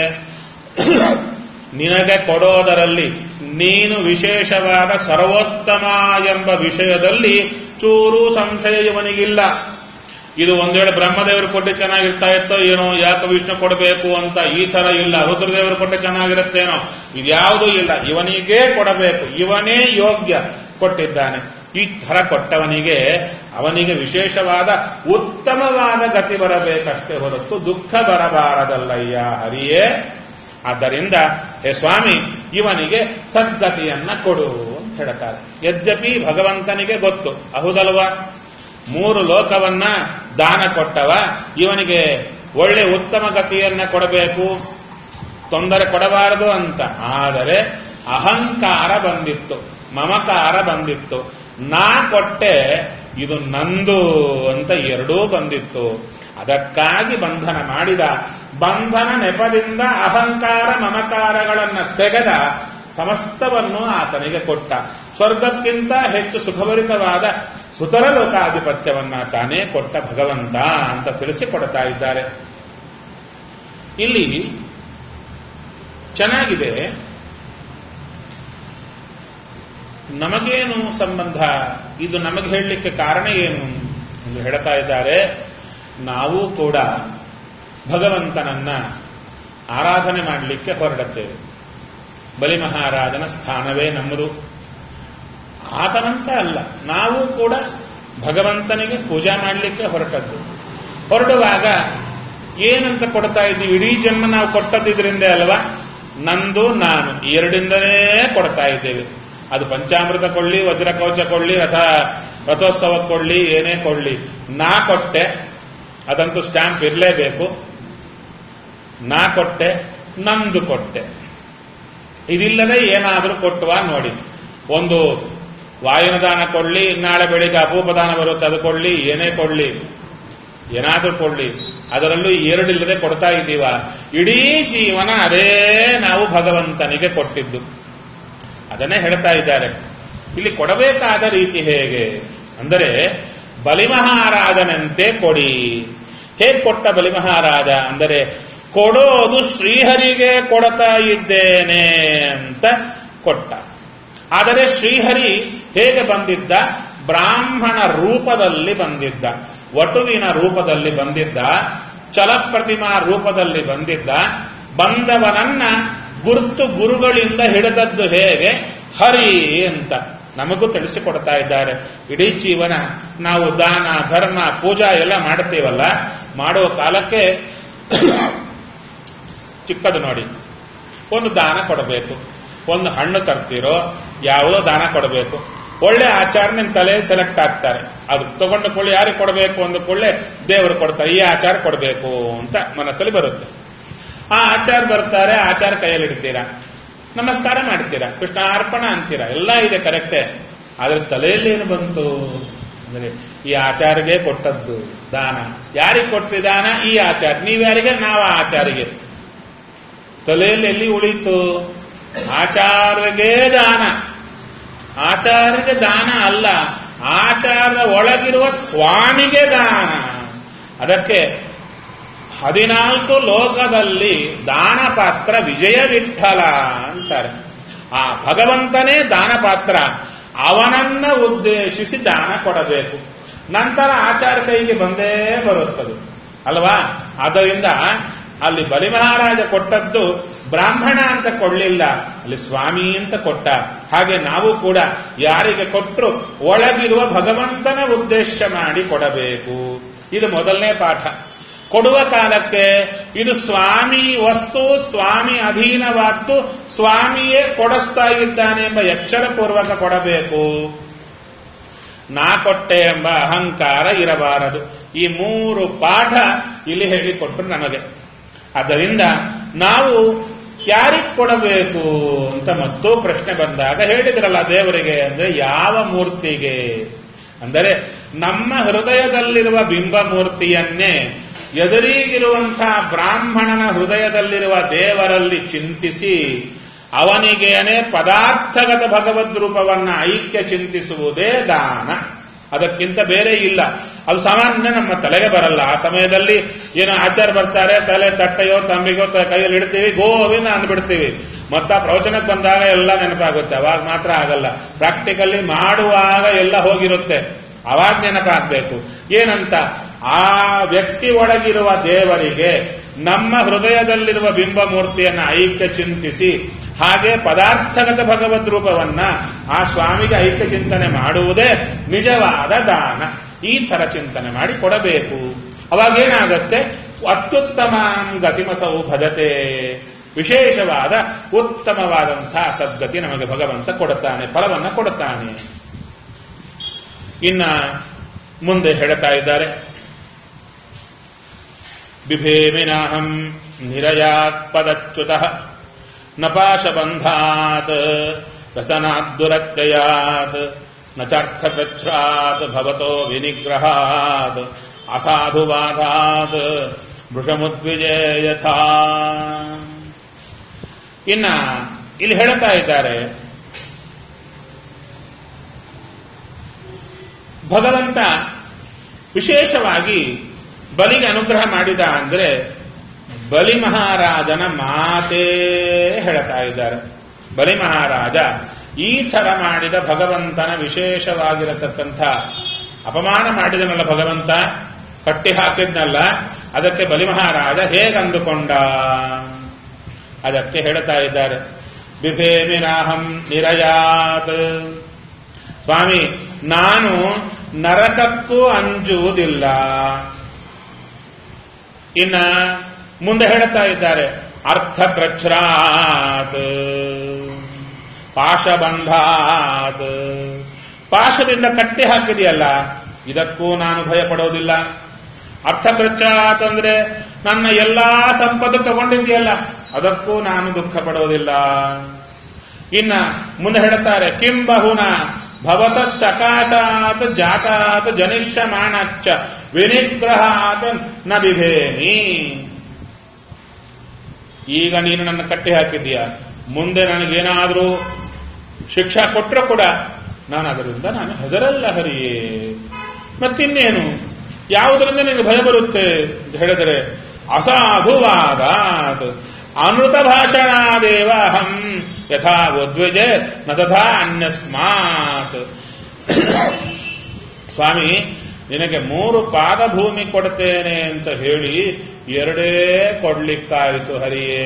ನಿನಗೆ ಕೊಡೋದರಲ್ಲಿ ನೀನು ವಿಶೇಷವಾದ ಸರ್ವೋತ್ತಮ ಎಂಬ ವಿಷಯದಲ್ಲಿ ಚೂರು ಸಂಶಯ ಇವನಿಗಿಲ್ಲ. ಇದು ಒಂದು ವೇಳೆ ಬ್ರಹ್ಮದೇವರು ಕೊಟ್ಟು ಚೆನ್ನಾಗಿರ್ತಾ ಇತ್ತೋ ಏನೋ, ಯಾಕೆ ವಿಷ್ಣು ಕೊಡಬೇಕು ಅಂತ ಈ ತರ ಇಲ್ಲ, ರುದ್ರದೇವರು ಕೊಟ್ಟು ಚೆನ್ನಾಗಿರುತ್ತೇನೋ, ಇದ್ಯಾವುದೂ ಇಲ್ಲ, ಇವನಿಗೇ ಕೊಡಬೇಕು, ಇವನೇ ಯೋಗ್ಯ ಕೊಟ್ಟಿದ್ದಾನೆ. ಈ ತರ ಕೊಟ್ಟವನಿಗೆ ಅವನಿಗೆ ವಿಶೇಷವಾದ ಉತ್ತಮವಾದ ಗತಿ ಬರಬೇಕಷ್ಟೇ ಹೊರತು ದುಃಖ ಬರಬಾರದಲ್ಲಯ್ಯ ಹರಿಯೇ. ಆದ್ದರಿಂದ ಹೇ ಸ್ವಾಮಿ ಇವನಿಗೆ ಸದ್ಗತಿಯನ್ನ ಕೊಡು ಅಂತ ಹೇಳ್ತಾರೆ. ಯದ್ಯಪಿ ಭಗವಂತನಿಗೆ ಗೊತ್ತು, ಹೌದಲ್ವಾ, 3 ಲೋಕವನ್ನ ದಾನ ಕೊಟ್ಟವ ಇವನಿಗೆ ಒಳ್ಳೆ ಉತ್ತಮ ಗತಿಯನ್ನ ಕೊಡಬೇಕು, ತೊಂದರೆ ಕೊಡಬಾರದು ಅಂತ. ಆದರೆ ಅಹಂಕಾರ ಬಂದಿತ್ತು, ಮಮಕಾರ ಬಂದಿತ್ತು, ನಾ ಕೊಟ್ಟೆ ಇದು ನಂದು ಅಂತ ಎರಡೂ ಬಂದಿತ್ತು. ಅದಕ್ಕಾಗಿ ಬಂಧನ ಮಾಡಿದ. ಬಂಧನ ನೆಪದಿಂದ ಅಹಂಕಾರ ಮಮಕಾರಗಳನ್ನು ತೆಗೆದ, ಸಮಸ್ತವನ್ನು ಆತನಿಗೆ ಕೊಟ್ಟ. ಸ್ವರ್ಗಕ್ಕಿಂತ ಹೆಚ್ಚು ಸುಖಭರಿತವಾದ ಸುತರ ಲೋಕಾಧಿಪತ್ಯವನ್ನ ತಾನೇ ಕೊಟ್ಟ ಭಗವಂತ ಅಂತ ತಿಳಿಸಿಕೊಡ್ತಾ ಇದ್ದಾರೆ. ಇಲ್ಲಿ ಚೆನ್ನಾಗಿದೆ, ನಮಗೇನು ಸಂಬಂಧ, ಇದು ನಮಗೆ ಹೇಳಲಿಕ್ಕೆ ಕಾರಣ ಏನು ಎಂದು ಹೇಳ್ತಾ ಇದ್ದಾರೆ. ನಾವು ಕೂಡ ಭಗವಂತನನ್ನ ಆರಾಧನೆ ಮಾಡಲಿಕ್ಕೆ ಹೊರಡುತ್ತೇವೆ. ಬಲಿ ಮಹಾರಾಜನ ಸ್ಥಾನವೇ ನಮ್ಮದು. ಆತನಂತ ಅಲ್ಲ, ನಾವು ಕೂಡ ಭಗವಂತನಿಗೆ ಪೂಜಾ ಮಾಡಲಿಕ್ಕೆ ಹೊರಡುವಾಗ ಏನಂತ ಕೊಡ್ತಾ ಇದ್ದೀವಿ? ಇಡೀ ಜನ್ಮ ನಾವು ಕೊಟ್ಟದ್ದಿದ್ರಿಂದ ಅಲ್ವಾ, ನಂದು ನಾನು ಎರಡಿಂದಲೇ ಕೊಡ್ತಾ ಇದ್ದೇವೆ. ಅದು ಪಂಚಾಮೃತ ಕೊಳ್ಳಿ, ವಜ್ರಕವಚ ಕೊಳ್ಳಿ, ರಥೋತ್ಸವ ಕೊಳ್ಳಿ, ಏನೇ ಕೊಳ್ಳಿ, ನಾ ಕೊಟ್ಟೆ, ಅದಂತೂ ಸ್ಟ್ಯಾಂಪ್ ಇರಲೇಬೇಕು. ನಾ ಕೊಟ್ಟೆ, ನಂದು ಕೊಟ್ಟೆ. ಇದಿಲ್ಲದೆ ಏನಾದರೂ ಕೊಟ್ಟುವ ನೋಡಿ. ಒಂದು ವಾಯುನದಾನ ಕೊಳ್ಳಿ, ನಾಳೆ ಬೆಳಿಗ್ಗೆ ಅಪೂಪದಾನ ಬರುತ್ತೆ ಅದು ಕೊಳ್ಳಿ, ಏನೇ ಕೊಳ್ಳಿ, ಏನಾದರೂ ಕೊಳ್ಳಿ, ಅದರಲ್ಲೂ ಎರಡಿಲ್ಲದೆ ಕೊಡ್ತಾ ಇದ್ದೀವ. ಇಡೀ ಜೀವನ ಅದೇ ನಾವು ಭಗವಂತನಿಗೆ ಕೊಟ್ಟಿದ್ದು. ಅದನ್ನೇ ಹೇಳ್ತಾ ಇದ್ದಾರೆ. ಇಲ್ಲಿ ಕೊಡಬೇಕಾದ ರೀತಿ ಹೇಗೆ ಅಂದರೆ, ಬಲಿಮಹಾರಾಜನಂತೆ ಕೊಡಿ. ಹೇಗೆ ಕೊಟ್ಟ ಬಲಿಮಹಾರಾಜ ಅಂದರೆ, ಕೊಡೋದು ಶ್ರೀಹರಿಗೆ ಕೊಡ್ತಾ ಇದ್ದೇನೆ ಅಂತ ಕೊಟ್ಟ. ಆದರೆ ಶ್ರೀಹರಿ ಹೇಗೆ ಬಂದಿದ್ದ? ಬ್ರಾಹ್ಮಣ ರೂಪದಲ್ಲಿ ಬಂದಿದ್ದ, ವಟುವಿನ ರೂಪದಲ್ಲಿ ಬಂದಿದ್ದ, ಚಲಪ್ರತಿಮಾ ರೂಪದಲ್ಲಿ ಬಂದಿದ್ದ. ಬಂದವನನ್ನ ಗುರುಗಳಿಂದ ಹಿಡಿದದ್ದು ಹೇಗೆ? ಹರಿ ಅಂತ ನಮಗೂ ತಿಳಿಸಿಕೊಡ್ತಾ ಇದ್ದಾರೆ. ಇಡೀ ಜೀವನ ನಾವು ದಾನ ಧರ್ಮ ಪೂಜಾ ಎಲ್ಲ ಮಾಡ್ತೀವಲ್ಲ, ಮಾಡುವ ಕಾಲಕ್ಕೆ ಚಿಕ್ಕದು ನೋಡಿ, ಒಂದು ದಾನ ಕೊಡಬೇಕು, ಒಂದು ಹಣ್ಣು ತರ್ತೀರೋ ಯಾವುದೋ ದಾನ ಕೊಡಬೇಕು, ಒಳ್ಳೆ ಆಚಾರ ನಿಮ್ಮ ತಲೆ ಸೆಲೆಕ್ಟ್ ಆಗ್ತಾರೆ. ಅದು ತಗೊಂಡು ಕೊಳ್ಳಿ ಯಾರಿಗೆ ಕೊಡಬೇಕು ಅಂದುಕೊಳ್ಳೆ ದೇವರು ಕೊಡ್ತಾರೆ, ಈ ಆಚಾರ ಕೊಡಬೇಕು ಅಂತ ಮನಸ್ಸಲ್ಲಿ ಬರುತ್ತೆ. ಆ ಆಚಾರ ಬರ್ತಾರೆ, ಆಚಾರ ಕೈಯಲ್ಲಿ ಇಡ್ತೀರಾ, ನಮಸ್ಕಾರ ಮಾಡ್ತೀರಾ, ಕೃಷ್ಣಾರ್ಪಣ ಅಂತೀರಾ, ಎಲ್ಲ ಇದೆ ಕರೆಕ್ಟೇ. ಆದ್ರೆ ತಲೆಯಲ್ಲಿ ಏನು ಬಂತು ಅಂದ್ರೆ ಈ ಆಚಾರಿಗೆ ಕೊಟ್ಟದ್ದು ದಾನ. ಯಾರಿಗೆ ಕೊಟ್ರಿ ದಾನ? ಈ ಆಚಾರ. ನೀವ್ಯಾರಿಗೆ? ನಾವು ಆಚಾರಿಗೆ. ತಲೆಯಲ್ಲಿ ಎಲ್ಲಿ ಉಳಿತು? ಆಚಾರ್ಯಗೆ ದಾನ. ಆಚಾರ್ಯಗೆ ದಾನ ಅಲ್ಲ, ಆಚಾರ್ಯ ಒಳಗಿರುವ ಸ್ವಾಮಿಗೆ ದಾನ. ಅದಕ್ಕೆ 14 ಲೋಕದಲ್ಲಿ ದಾನ ಪಾತ್ರ ವಿಜಯ ವಿಠಲ ಅಂತಾರೆ. ಆ ಭಗವಂತನೇ ದಾನ ಪಾತ್ರ, ಅವನನ್ನ ಉದ್ದೇಶಿಸಿ ದಾನ ಕೊಡಬೇಕು. ನಂತರ ಆಚಾರ ಕೈಗೆ ಬಂದೇ ಬರುತ್ತದೆ ಅಲ್ವಾ? ಆದ್ದರಿಂದ ಅಲ್ಲಿ ಬಲಿ ಮಹಾರಾಜ ಕೊಟ್ಟದ್ದು ಬ್ರಾಹ್ಮಣ ಅಂತ ಕೊಡಲಿಲ್ಲ, ಅಲ್ಲಿ ಸ್ವಾಮಿ ಅಂತ ಕೊಟ್ಟ. ಹಾಗೆ ನಾವು ಕೂಡ ಯಾರಿಗೆ ಕೊಟ್ಟರು ಒಳಗಿರುವ ಭಗವಂತನ ಉದ್ದೇಶ ಮಾಡಿ ಕೊಡಬೇಕು. ಇದು ಮೊದಲನೇ ಪಾಠ. ಕೊಡುವ ಕಾಲಕ್ಕೆ ಇದು ಸ್ವಾಮಿ ವಸ್ತು, ಸ್ವಾಮಿ ಅಧೀನವಾದ್ದು, ಸ್ವಾಮಿಯೇ ಕೊಡಿಸ್ತಾ ಇದ್ದಾನೆ ಎಂಬ ಎಚ್ಚರಪೂರ್ವಕ ಕೊಡಬೇಕು. ನಾ ಕೊಟ್ಟೆ ಎಂಬ ಅಹಂಕಾರ ಇರಬಾರದು. ಈ 3 ಪಾಠ ಇಲ್ಲಿ ಹೇಳಿಕೊಟ್ರು ನಮಗೆ. ಆದ್ದರಿಂದ ನಾವು ಯಾರಿಗೆ ಕೊಡಬೇಕು ಅಂತ ಮತ್ತೂ ಪ್ರಶ್ನೆ ಬಂದಾಗ ಹೇಳಿದ್ರಲ್ಲ, ದೇವರಿಗೆ ಅಂದ್ರೆ ಯಾವ ಮೂರ್ತಿಗೆ ಅಂದರೆ ನಮ್ಮ ಹೃದಯದಲ್ಲಿರುವ ಬಿಂಬ ಮೂರ್ತಿಯನ್ನೇ ಎದುರಿಗಿರುವಂತಹ ಬ್ರಾಹ್ಮಣನ ಹೃದಯದಲ್ಲಿರುವ ದೇವರಲ್ಲಿ ಚಿಂತಿಸಿ ಅವನಿಗೇನೆ ಪದಾರ್ಥಗತ ಭಗವದ್ ರೂಪವನ್ನ ಐಕ್ಯ ಚಿಂತಿಸುವುದೇ ದಾನ. ಅದಕ್ಕಿಂತ ಬೇರೆ ಇಲ್ಲ. ಅದು ಸಾಮಾನ್ಯ ನಮ್ಮ ತಲೆಗೆ ಬರಲ್ಲ. ಆ ಸಮಯದಲ್ಲಿ ಏನೋ ಆಚಾರ ಬರ್ತಾರೆ, ತಲೆ ತಟ್ಟೆಯೋ ತಂಬಿಗೋ ಕೈಯಲ್ಲಿ ಇಡ್ತೀವಿ, ಗೋವಿಂದ ಅಂದ್ಬಿಡ್ತೀವಿ. ಮತ್ತ ಪ್ರವಚನಕ್ಕೆ ಬಂದಾಗ ಎಲ್ಲ ನೆನಪಾಗುತ್ತೆ, ಅವಾಗ ಮಾತ್ರ ಆಗಲ್ಲ. ಪ್ರಾಕ್ಟಿಕಲಿ ಮಾಡುವಾಗ ಎಲ್ಲ ಹೋಗಿರುತ್ತೆ, ಅವಾಗ ನೆನಪಾಗಬೇಕು. ಏನಂತ? ಆ ವ್ಯಕ್ತಿ ಒಳಗಿರುವ ದೇವರಿಗೆ ನಮ್ಮ ಹೃದಯದಲ್ಲಿರುವ ಬಿಂಬ ಮೂರ್ತಿಯನ್ನ ಐಕ್ಯ ಚಿಂತಿಸಿ, ಹಾಗೆ ಪದಾರ್ಥಗತ ಭಗವದ್ ರೂಪವನ್ನ ಆ ಸ್ವಾಮಿಗೆ ಐಕ್ಯ ಚಿಂತನೆ ಮಾಡುವುದೇ ನಿಜವಾದ ದಾನ. ಈ ತರ ಚಿಂತನೆ ಮಾಡಿ ಕೊಡಬೇಕು. ಅವಾಗೇನಾಗತ್ತೆ? ಅತ್ಯುತ್ತಮ ಗತಿಮಸೌ ಭಜತೆ, ವಿಶೇಷವಾದ ಉತ್ತಮವಾದಂತಹ ಸದ್ಗತಿ ನಮಗೆ ಭಗವಂತ ಕೊಡುತ್ತಾನೆ, ಫಲವನ್ನ ಕೊಡುತ್ತಾನೆ. ಇನ್ನ ಮುಂದೆ ಹೇಳ್ತಾ ಇದ್ದಾರೆ, ಬಿಭೇಮಿನಾಹಂ ನಿರಯಾತ್ ಪದಚ್ಯುತಃ ನ ಪಾಶಬಂಧಾತ್ ರಸನಾದ್ದುರತ್ಯಯಾತ್ ನ ಚಾರ್ಥಪ್ರಚ್ಛ್ರಾತ್ ಭವತೋ ವಿನಿಗ್ರಹಾತ್ ಅಸಾಧುವಾದಾತ್ ವೃಷಮುದ್ವಿಜೇಯಥಾ. ಇನ್ನ ಇಲ್ಲಿ ಹೇಳ್ತಾ ಇದ್ದಾರೆ, ಭಗವಂತ ವಿಶೇಷವಾಗಿ ಬಲಿಗೆ ಅನುಗ್ರಹ ಮಾಡಿದ ಅಂದ್ರೆ ಬಲಿ ಮಹಾರಾಜನ ಮಾತೇ ಹೇಳ್ತಾ ಇದ್ದಾರೆ. ಬಲಿ ಮಹಾರಾಜ ಈ ಥರ ಮಾಡಿದ ಭಗವಂತನ ವಿಶೇಷವಾಗಿರತಕ್ಕಂಥ ಅಪಮಾನ ಮಾಡಿದನಲ್ಲ ಭಗವಂತ, ಕಟ್ಟಿ ಹಾಕಿದ್ನಲ್ಲ, ಅದಕ್ಕೆ ಬಲಿ ಮಹಾರಾಜ ಹೇಗಂದುಕೊಂಡ ಅದಕ್ಕೆ ಹೇಳ್ತಾ ಇದ್ದಾರೆ. ಬಿಭೇಮಿನಾಹಂ ನಿರಯಾತ್, ಸ್ವಾಮಿ ನಾನು ನರಕಕ್ಕೂ ಅಂಜುವುದಿಲ್ಲ. ಇನ್ನ ಮುಂದೆ ಹೇಳ್ತಾ ಇದ್ದಾರೆ, ಅರ್ಥ ಪ್ರಚ್ಛ್ರಾತ್ ಪಾಶಬಂಧಾತ್, ಪಾಶದಿಂದ ಕಟ್ಟಿ ಹಾಕಿದೆಯಲ್ಲ ಇದಕ್ಕೂ ನಾನು ಭಯ ಪಡೋದಿಲ್ಲ. ಅರ್ಥ ಪ್ರಚ್ಛ್ರಾತ್ ಅಂದ್ರೆ ನನ್ನ ಎಲ್ಲಾ ಸಂಪತ್ತು ತಗೊಂಡಿದೆಯಲ್ಲ ಅದಕ್ಕೂ ನಾನು ದುಃಖ ಪಡೋದಿಲ್ಲ. ಇನ್ನ ಮುಂದೆ ಹೇಳ್ತಾರೆ, ಕಿಂ ಬಹುನ ಭವತ ಸಕಾಶಾತ್ ಜಾತಾತ್ ಜನಿಷ್ಯಮಾಣಚ್ಚ ವಿನಿಗ್ರಹಾತ್ ನ ಬಿಭೇಮಿ. ಈಗ ನೀನು ನನ್ನ ಕಟ್ಟಿ ಹಾಕಿದ್ದೀಯ, ಮುಂದೆ ನನಗೇನಾದರೂ ಶಿಕ್ಷಾ ಕೊಟ್ಟರೂ ಕೂಡ ಅದರಿಂದ ನಾನು ಹೆದರಲ್ಲ ಹರಿಯೇ. ಮತ್ತಿನ್ನೇನು, ಯಾವುದರಿಂದ ನಿನಗೆ ಭಯ ಬರುತ್ತೆ ಅಂತ ಹೇಳಿದರೆ ಅಸಾಧುವಾದ ಅನೃತ ಭಾಷಣಾದೇವ ಅಹಂ ಯಥಾ ಉದ್ವಿಜೆ ನ ತಥಾ ಅನ್ಯಸ್ಮಾತ್. ಸ್ವಾಮಿ, ನಿನಗೆ 3 ಪಾದ ಭೂಮಿ ಕೊಡ್ತೇನೆ ಅಂತ ಹೇಳಿ 2 ಕೊಡ್ಲಿಕ್ಕಾಯಿತು ಹರಿಯೇ.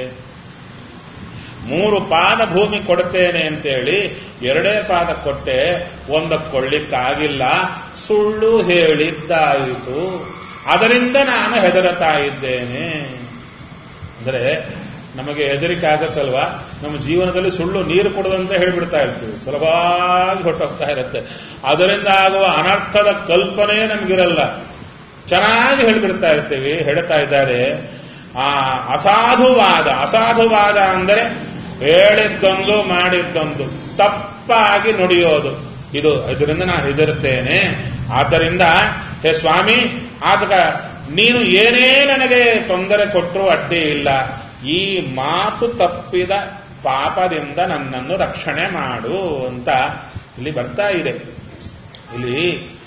3 ಪಾದ ಭೂಮಿ ಕೊಡ್ತೇನೆ ಅಂತೇಳಿ 2 ಪಾದ ಕೊಟ್ಟೆ, 1 ಕೊಳ್ಳಿಕ್ಕಾಗಿಲ್ಲ. ಸುಳ್ಳು ಹೇಳಿದ್ದಾಯಿತು, ಅದರಿಂದ ನಾನು ಹೆದರತಾ ಇದ್ದೇನೆ. ಅಂದರೆ ನಮಗೆ ಹೆದರಿಕೆ ಆಗತ್ತಲ್ವಾ? ನಮ್ಮ ಜೀವನದಲ್ಲಿ ಸುಳ್ಳು ನೀರು ಕೊಡದಂತೆ ಹೇಳಿಬಿಡ್ತಾ ಇರ್ತೀವಿ, ಸುಲಭವಾಗಿ ಹೊಟ್ಟೋಗ್ತಾ ಇರುತ್ತೆ. ಅದರಿಂದ ಆಗುವ ಅನರ್ಥದ ಕಲ್ಪನೆ ನಮಗಿರಲ್ಲ, ಚೆನ್ನಾಗಿ ಹೇಳಿಬಿಡ್ತಾ ಇರ್ತೀವಿ. ಹೇಳ್ತಾ ಇದ್ದಾರೆ, ಆ ಅಸಾಧುವಾದ ಅಂದರೆ ಹೇಳಿದ್ದೊಂದು ಮಾಡಿದ್ದೊಂದು ತಪ್ಪಾಗಿ ನುಡಿಯೋದು, ಇದರಿಂದ ನಾನು ಹೆದರುತ್ತೇನೆ. ಆದ್ದರಿಂದ ಹೇ ಸ್ವಾಮಿ, ಆತಕ ನೀನು ಏನೇ ನನಗೆ ತೊಂದರೆ ಕೊಟ್ಟರೂ ಅಡ್ಡಿ ಇಲ್ಲ, ಈ ಮಾತು ತಪ್ಪಿದ ಪಾಪದಿಂದ ನನ್ನನ್ನು ರಕ್ಷಣೆ ಮಾಡು ಅಂತ ಇಲ್ಲಿ ಬರ್ತಾ ಇದೆ. ಇಲ್ಲಿ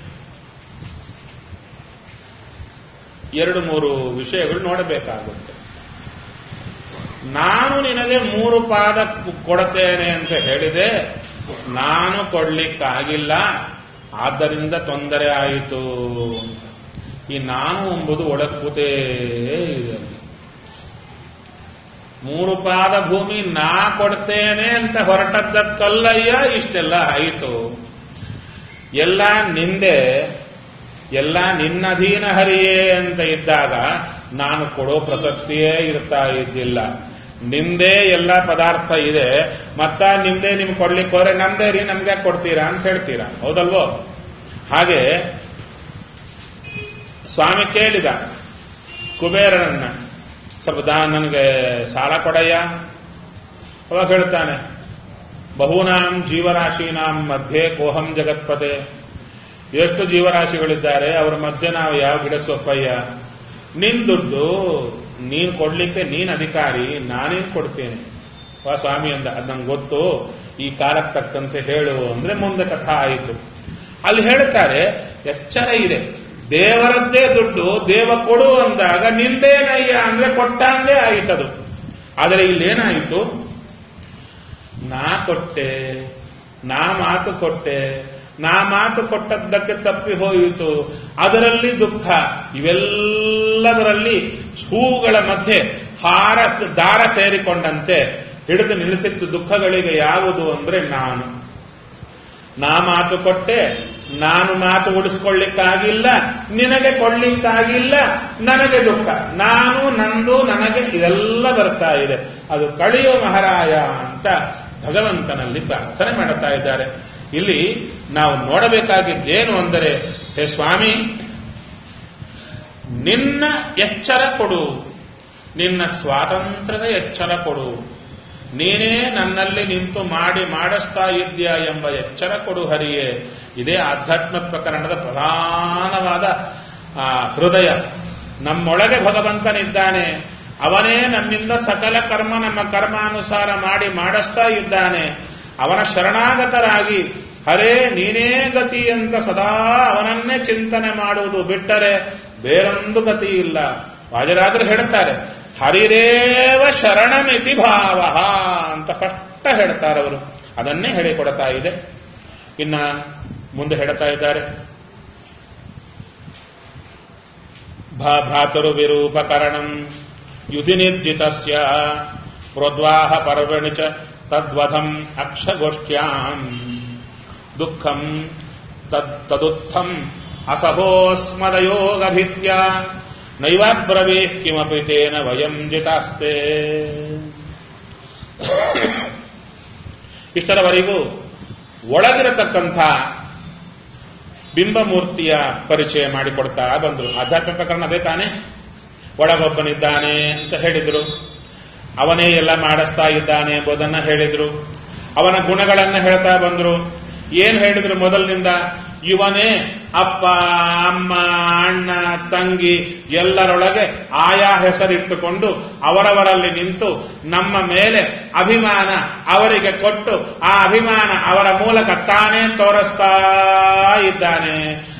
2-3 ವಿಷಯಗಳು ನೋಡಬೇಕಾಗುತ್ತೆ. ನಾನು ನಿನಗೆ 3 ಪಾದ ಕೊಡ್ತೇನೆ ಅಂತ ಹೇಳಿದೆ, ನಾನು ಕೊಡ್ಲಿಕ್ಕಾಗಿಲ್ಲ, ಆದ್ದರಿಂದ ತೊಂದರೆ ಆಯಿತು. ಈ ನಾನು ಎಂಬುದು ಒಳಕೂತೇ ಇದೆ. 3 ಪಾದ ಭೂಮಿ ನಾ ಕೊಡ್ತೇನೆ ಅಂತ ಹೊರಟದ್ದಕ್ಕಲ್ಲಯ್ಯ ಇಷ್ಟೆಲ್ಲ ಆಯಿತು. ಎಲ್ಲ ನಿಂದೆ, ಎಲ್ಲ ನಿನ್ನಧೀನ ಹರಿಯೇ ಅಂತ ಇದ್ದಾಗ ನಾನು ಕೊಡೋ ಪ್ರಸಕ್ತಿಯೇ ಇರ್ತಾ ಇದ್ದಿಲ್ಲ. ನಿಂದೇ ಎಲ್ಲ ಪದಾರ್ಥ ಇದೆ, ಮತ್ತ ನಿಮ್ದೇ ನಿಮ್ಗೆ ಕೊಡ್ಲಿಕ್ಕೆ ಹೋದ್ರೆ ನಮ್ದೇ ರೀ, ನಮ್ಗೆ ಕೊಡ್ತೀರಾ ಅಂತ ಹೇಳ್ತೀರಾ, ಹೌದಲ್ವೋ? ಹಾಗೆ ಸ್ವಾಮಿ ಕೇಳಿದ ಕುಬೇರನನ್ನ, ಸ್ವಲ್ಪ ನನಗೆ ಸಾಲ ಕೊಡಯ್ಯ. ಅವಾಗ ಹೇಳ್ತಾನೆ, ಬಹೂನಾಂ ಜೀವರಾಶೀನಾಂ ಮಧ್ಯೆ ಕೋಹಂ ಜಗತ್ಪತೆ. ಎಷ್ಟು ಜೀವರಾಶಿಗಳಿದ್ದಾರೆ, ಅವರ ಮಧ್ಯೆ ನಾವು ಯಾವ ಗಿಡ ಸೊಪ್ಪಯ್ಯ? ನಿನ್ ದುಡ್ಡು ನೀನು ಕೊಡ್ಲಿಕ್ಕೆ ನೀನ್ ಅಧಿಕಾರಿ, ನಾನೇನ್ ಕೊಡ್ತೇನೆ ಸ್ವಾಮಿ ಅಂದ. ಅದು ನಂಗೆ ಗೊತ್ತು, ಈ ಕಾಲಕ್ಕೆ ತಕ್ಕಂತೆ ಹೇಳು ಅಂದ್ರೆ ಮುಂದೆ ಕಥಾ ಆಯಿತು. ಅಲ್ಲಿ ಹೇಳ್ತಾರೆ, ಎಚ್ಚರ ಇದೆ, ದೇವರದ್ದೇ ದುಡ್ಡು ದೇವ ಕೊಡು ಅಂದಾಗ ನಿಂದೇನಯ್ಯ ಅಂದ್ರೆ ಕೊಟ್ಟಂಗೆ ಆಯಿತದು. ಆದರೆ ಇಲ್ಲೇನಾಯಿತು, ನಾ ಕೊಟ್ಟೆ, ನಾ ಮಾತು ಕೊಟ್ಟೆ, ನಾ ಮಾತು ಕೊಟ್ಟದ್ದಕ್ಕೆ ತಪ್ಪಿ ಹೋಯಿತು, ಅದರಲ್ಲಿ ದುಃಖ. ಇವೆಲ್ಲದರಲ್ಲಿ ಹೂಗಳ ಮಧ್ಯೆ ದಾರ ಸೇರಿಕೊಂಡಂತೆ ಹಿಡಿದು ನಿಲ್ಲಿಸಿದ್ದು ದುಃಖಗಳಿಗೆ ಯಾವುದು ಅಂದ್ರೆ ನಾ ಮಾತು ಕೊಟ್ಟೆ, ನಾನು ಮಾತು ಉಳಿಸ್ಕೊಳ್ಳಿಕ್ಕಾಗಿಲ್ಲ, ನಿನಗೆ ಕೊಡ್ಲಿಕ್ಕಾಗಿಲ್ಲ, ನನಗೆ ದುಃಖ, ನಾನು ನಂದು ನನಗೆ ಇದೆಲ್ಲ ಬರ್ತಾ ಇದೆ. ಅದು ಕಳೆಯೋ ಮಹಾರಾಯ ಅಂತ ಭಗವಂತನಲ್ಲಿ ಪ್ರಾರ್ಥನೆ ಮಾಡುತ್ತಾ ಇದ್ದಾರೆ. ಇಲ್ಲಿ ನಾವು ನೋಡಬೇಕಾಗಿದ್ದೇನು ಅಂದರೆ, ಹೇ ಸ್ವಾಮಿ, ನಿನ್ನ ಎಚ್ಚರ ಕೊಡು, ನಿನ್ನ ಸ್ವಾತಂತ್ರ್ಯದ ಎಚ್ಚರ ಕೊಡು, ನೀನೇ ನನ್ನಲ್ಲಿ ನಿಂತು ಮಾಡಿಸ್ತಾ ಇದ್ದೀಯ ಎಂಬ ಎಚ್ಚರ ಕೊಡು ಹರಿಯೇ. ಇದೇ ಆಧ್ಯಾತ್ಮ ಪ್ರಕರಣದ ಪ್ರಧಾನವಾದ ಹೃದಯ. ನಮ್ಮೊಳಗೆ ಭಗವಂತನಿದ್ದಾನೆ, ಅವನೇ ನಮ್ಮಿಂದ ಸಕಲ ಕರ್ಮ ನಮ್ಮ ಕರ್ಮಾನುಸಾರ ಮಾಡಿಸ್ತಾ ಇದ್ದಾನೆ. ಅವನ ಶರಣಾಗತರಾಗಿ ಹರೇ ನೀನೇ ಗತಿ ಅಂತ ಸದಾ ಅವನನ್ನೇ ಚಿಂತನೆ ಮಾಡುವುದು ಬಿಟ್ಟರೆ ಬೇರೊಂದು ಗತಿ ಇಲ್ಲ. ವಾಜರಾಜರು ಹೇಳ್ತಾರೆ, ಹರಿರೇವ ಶರಣಮಿತಿ ಭಾವ ಅಂತ ಸ್ಪಷ್ಟ ಹೇಳ್ತಾರೆ ಅವರು. ಅದನ್ನೇ ಹೇಳಿಕೊಡ್ತಾ ಇದೆ. ಇನ್ನ ಮುಂದೆ ಹೇಳ್ತಾ ಇದ್ದಾರೆ, ಭ್ರಾತರು ವಿರೂಪಕರಣಂ ಯುಧಿ ನಿರ್ಜಿತಸ್ಯ ಪ್ರೋದ್ವಾಹ ಪರ್ವಣಿ ಚ ತದ್ವಧಂ ಅಕ್ಷಗೋಷ್ಠ್ಯಾಂ ದುಃಖಂ ತದುತ್ಥಂ ಅಸಭೋಸ್ಮದಯೋಗಭಿತ್ಯ ನೈವಾಬ್ರವೀ ಕಿಮಪಿ ತೇನ ವಯಂ ಜಿತಾಸ್ತೆ. ಇಷ್ಟರವರೆಗೂ ಒಳಗಿರತಕ್ಕಂಥ ಬಿಂಬಮೂರ್ತಿಯ ಪರಿಚಯ ಮಾಡಿಕೊಡ್ತಾ ಬಂದರು. ಆಧ್ಯಾತ್ಮ ಪ್ರಕರಣ ಅದೇ ತಾನೆ. ಒಳಗೊಬ್ಬನಿದ್ದಾನೆ ಅಂತ ಹೇಳಿದ್ರು, ಅವನೇ ಎಲ್ಲ ಮಾಡಿಸ್ತಾ ಇದ್ದಾನೆ ಎಂಬುದನ್ನ ಹೇಳಿದ್ರು. ಅವನ ಗುಣಗಳನ್ನ ಹೇಳ್ತಾ ಬಂದ್ರು. ಏನ್ ಹೇಳಿದ್ರು ಮೊದಲಿನಿಂದ? ಇವನೇ ಅಪ್ಪ, ಅಮ್ಮ, ಅಣ್ಣ, ತಂಗಿ ಎಲ್ಲರೊಳಗೆ ಆಯಾ ಹೆಸರಿಟ್ಟುಕೊಂಡು ಅವರವರಲ್ಲಿ ನಿಂತು ನಮ್ಮ ಮೇಲೆ ಅಭಿಮಾನ ಅವರಿಗೆ ಕೊಟ್ಟು ಆ ಅಭಿಮಾನ ಅವರ ಮೂಲಕ ತಾನೇ ತೋರಿಸ್ತಾ ಇದ್ದಾನೆ.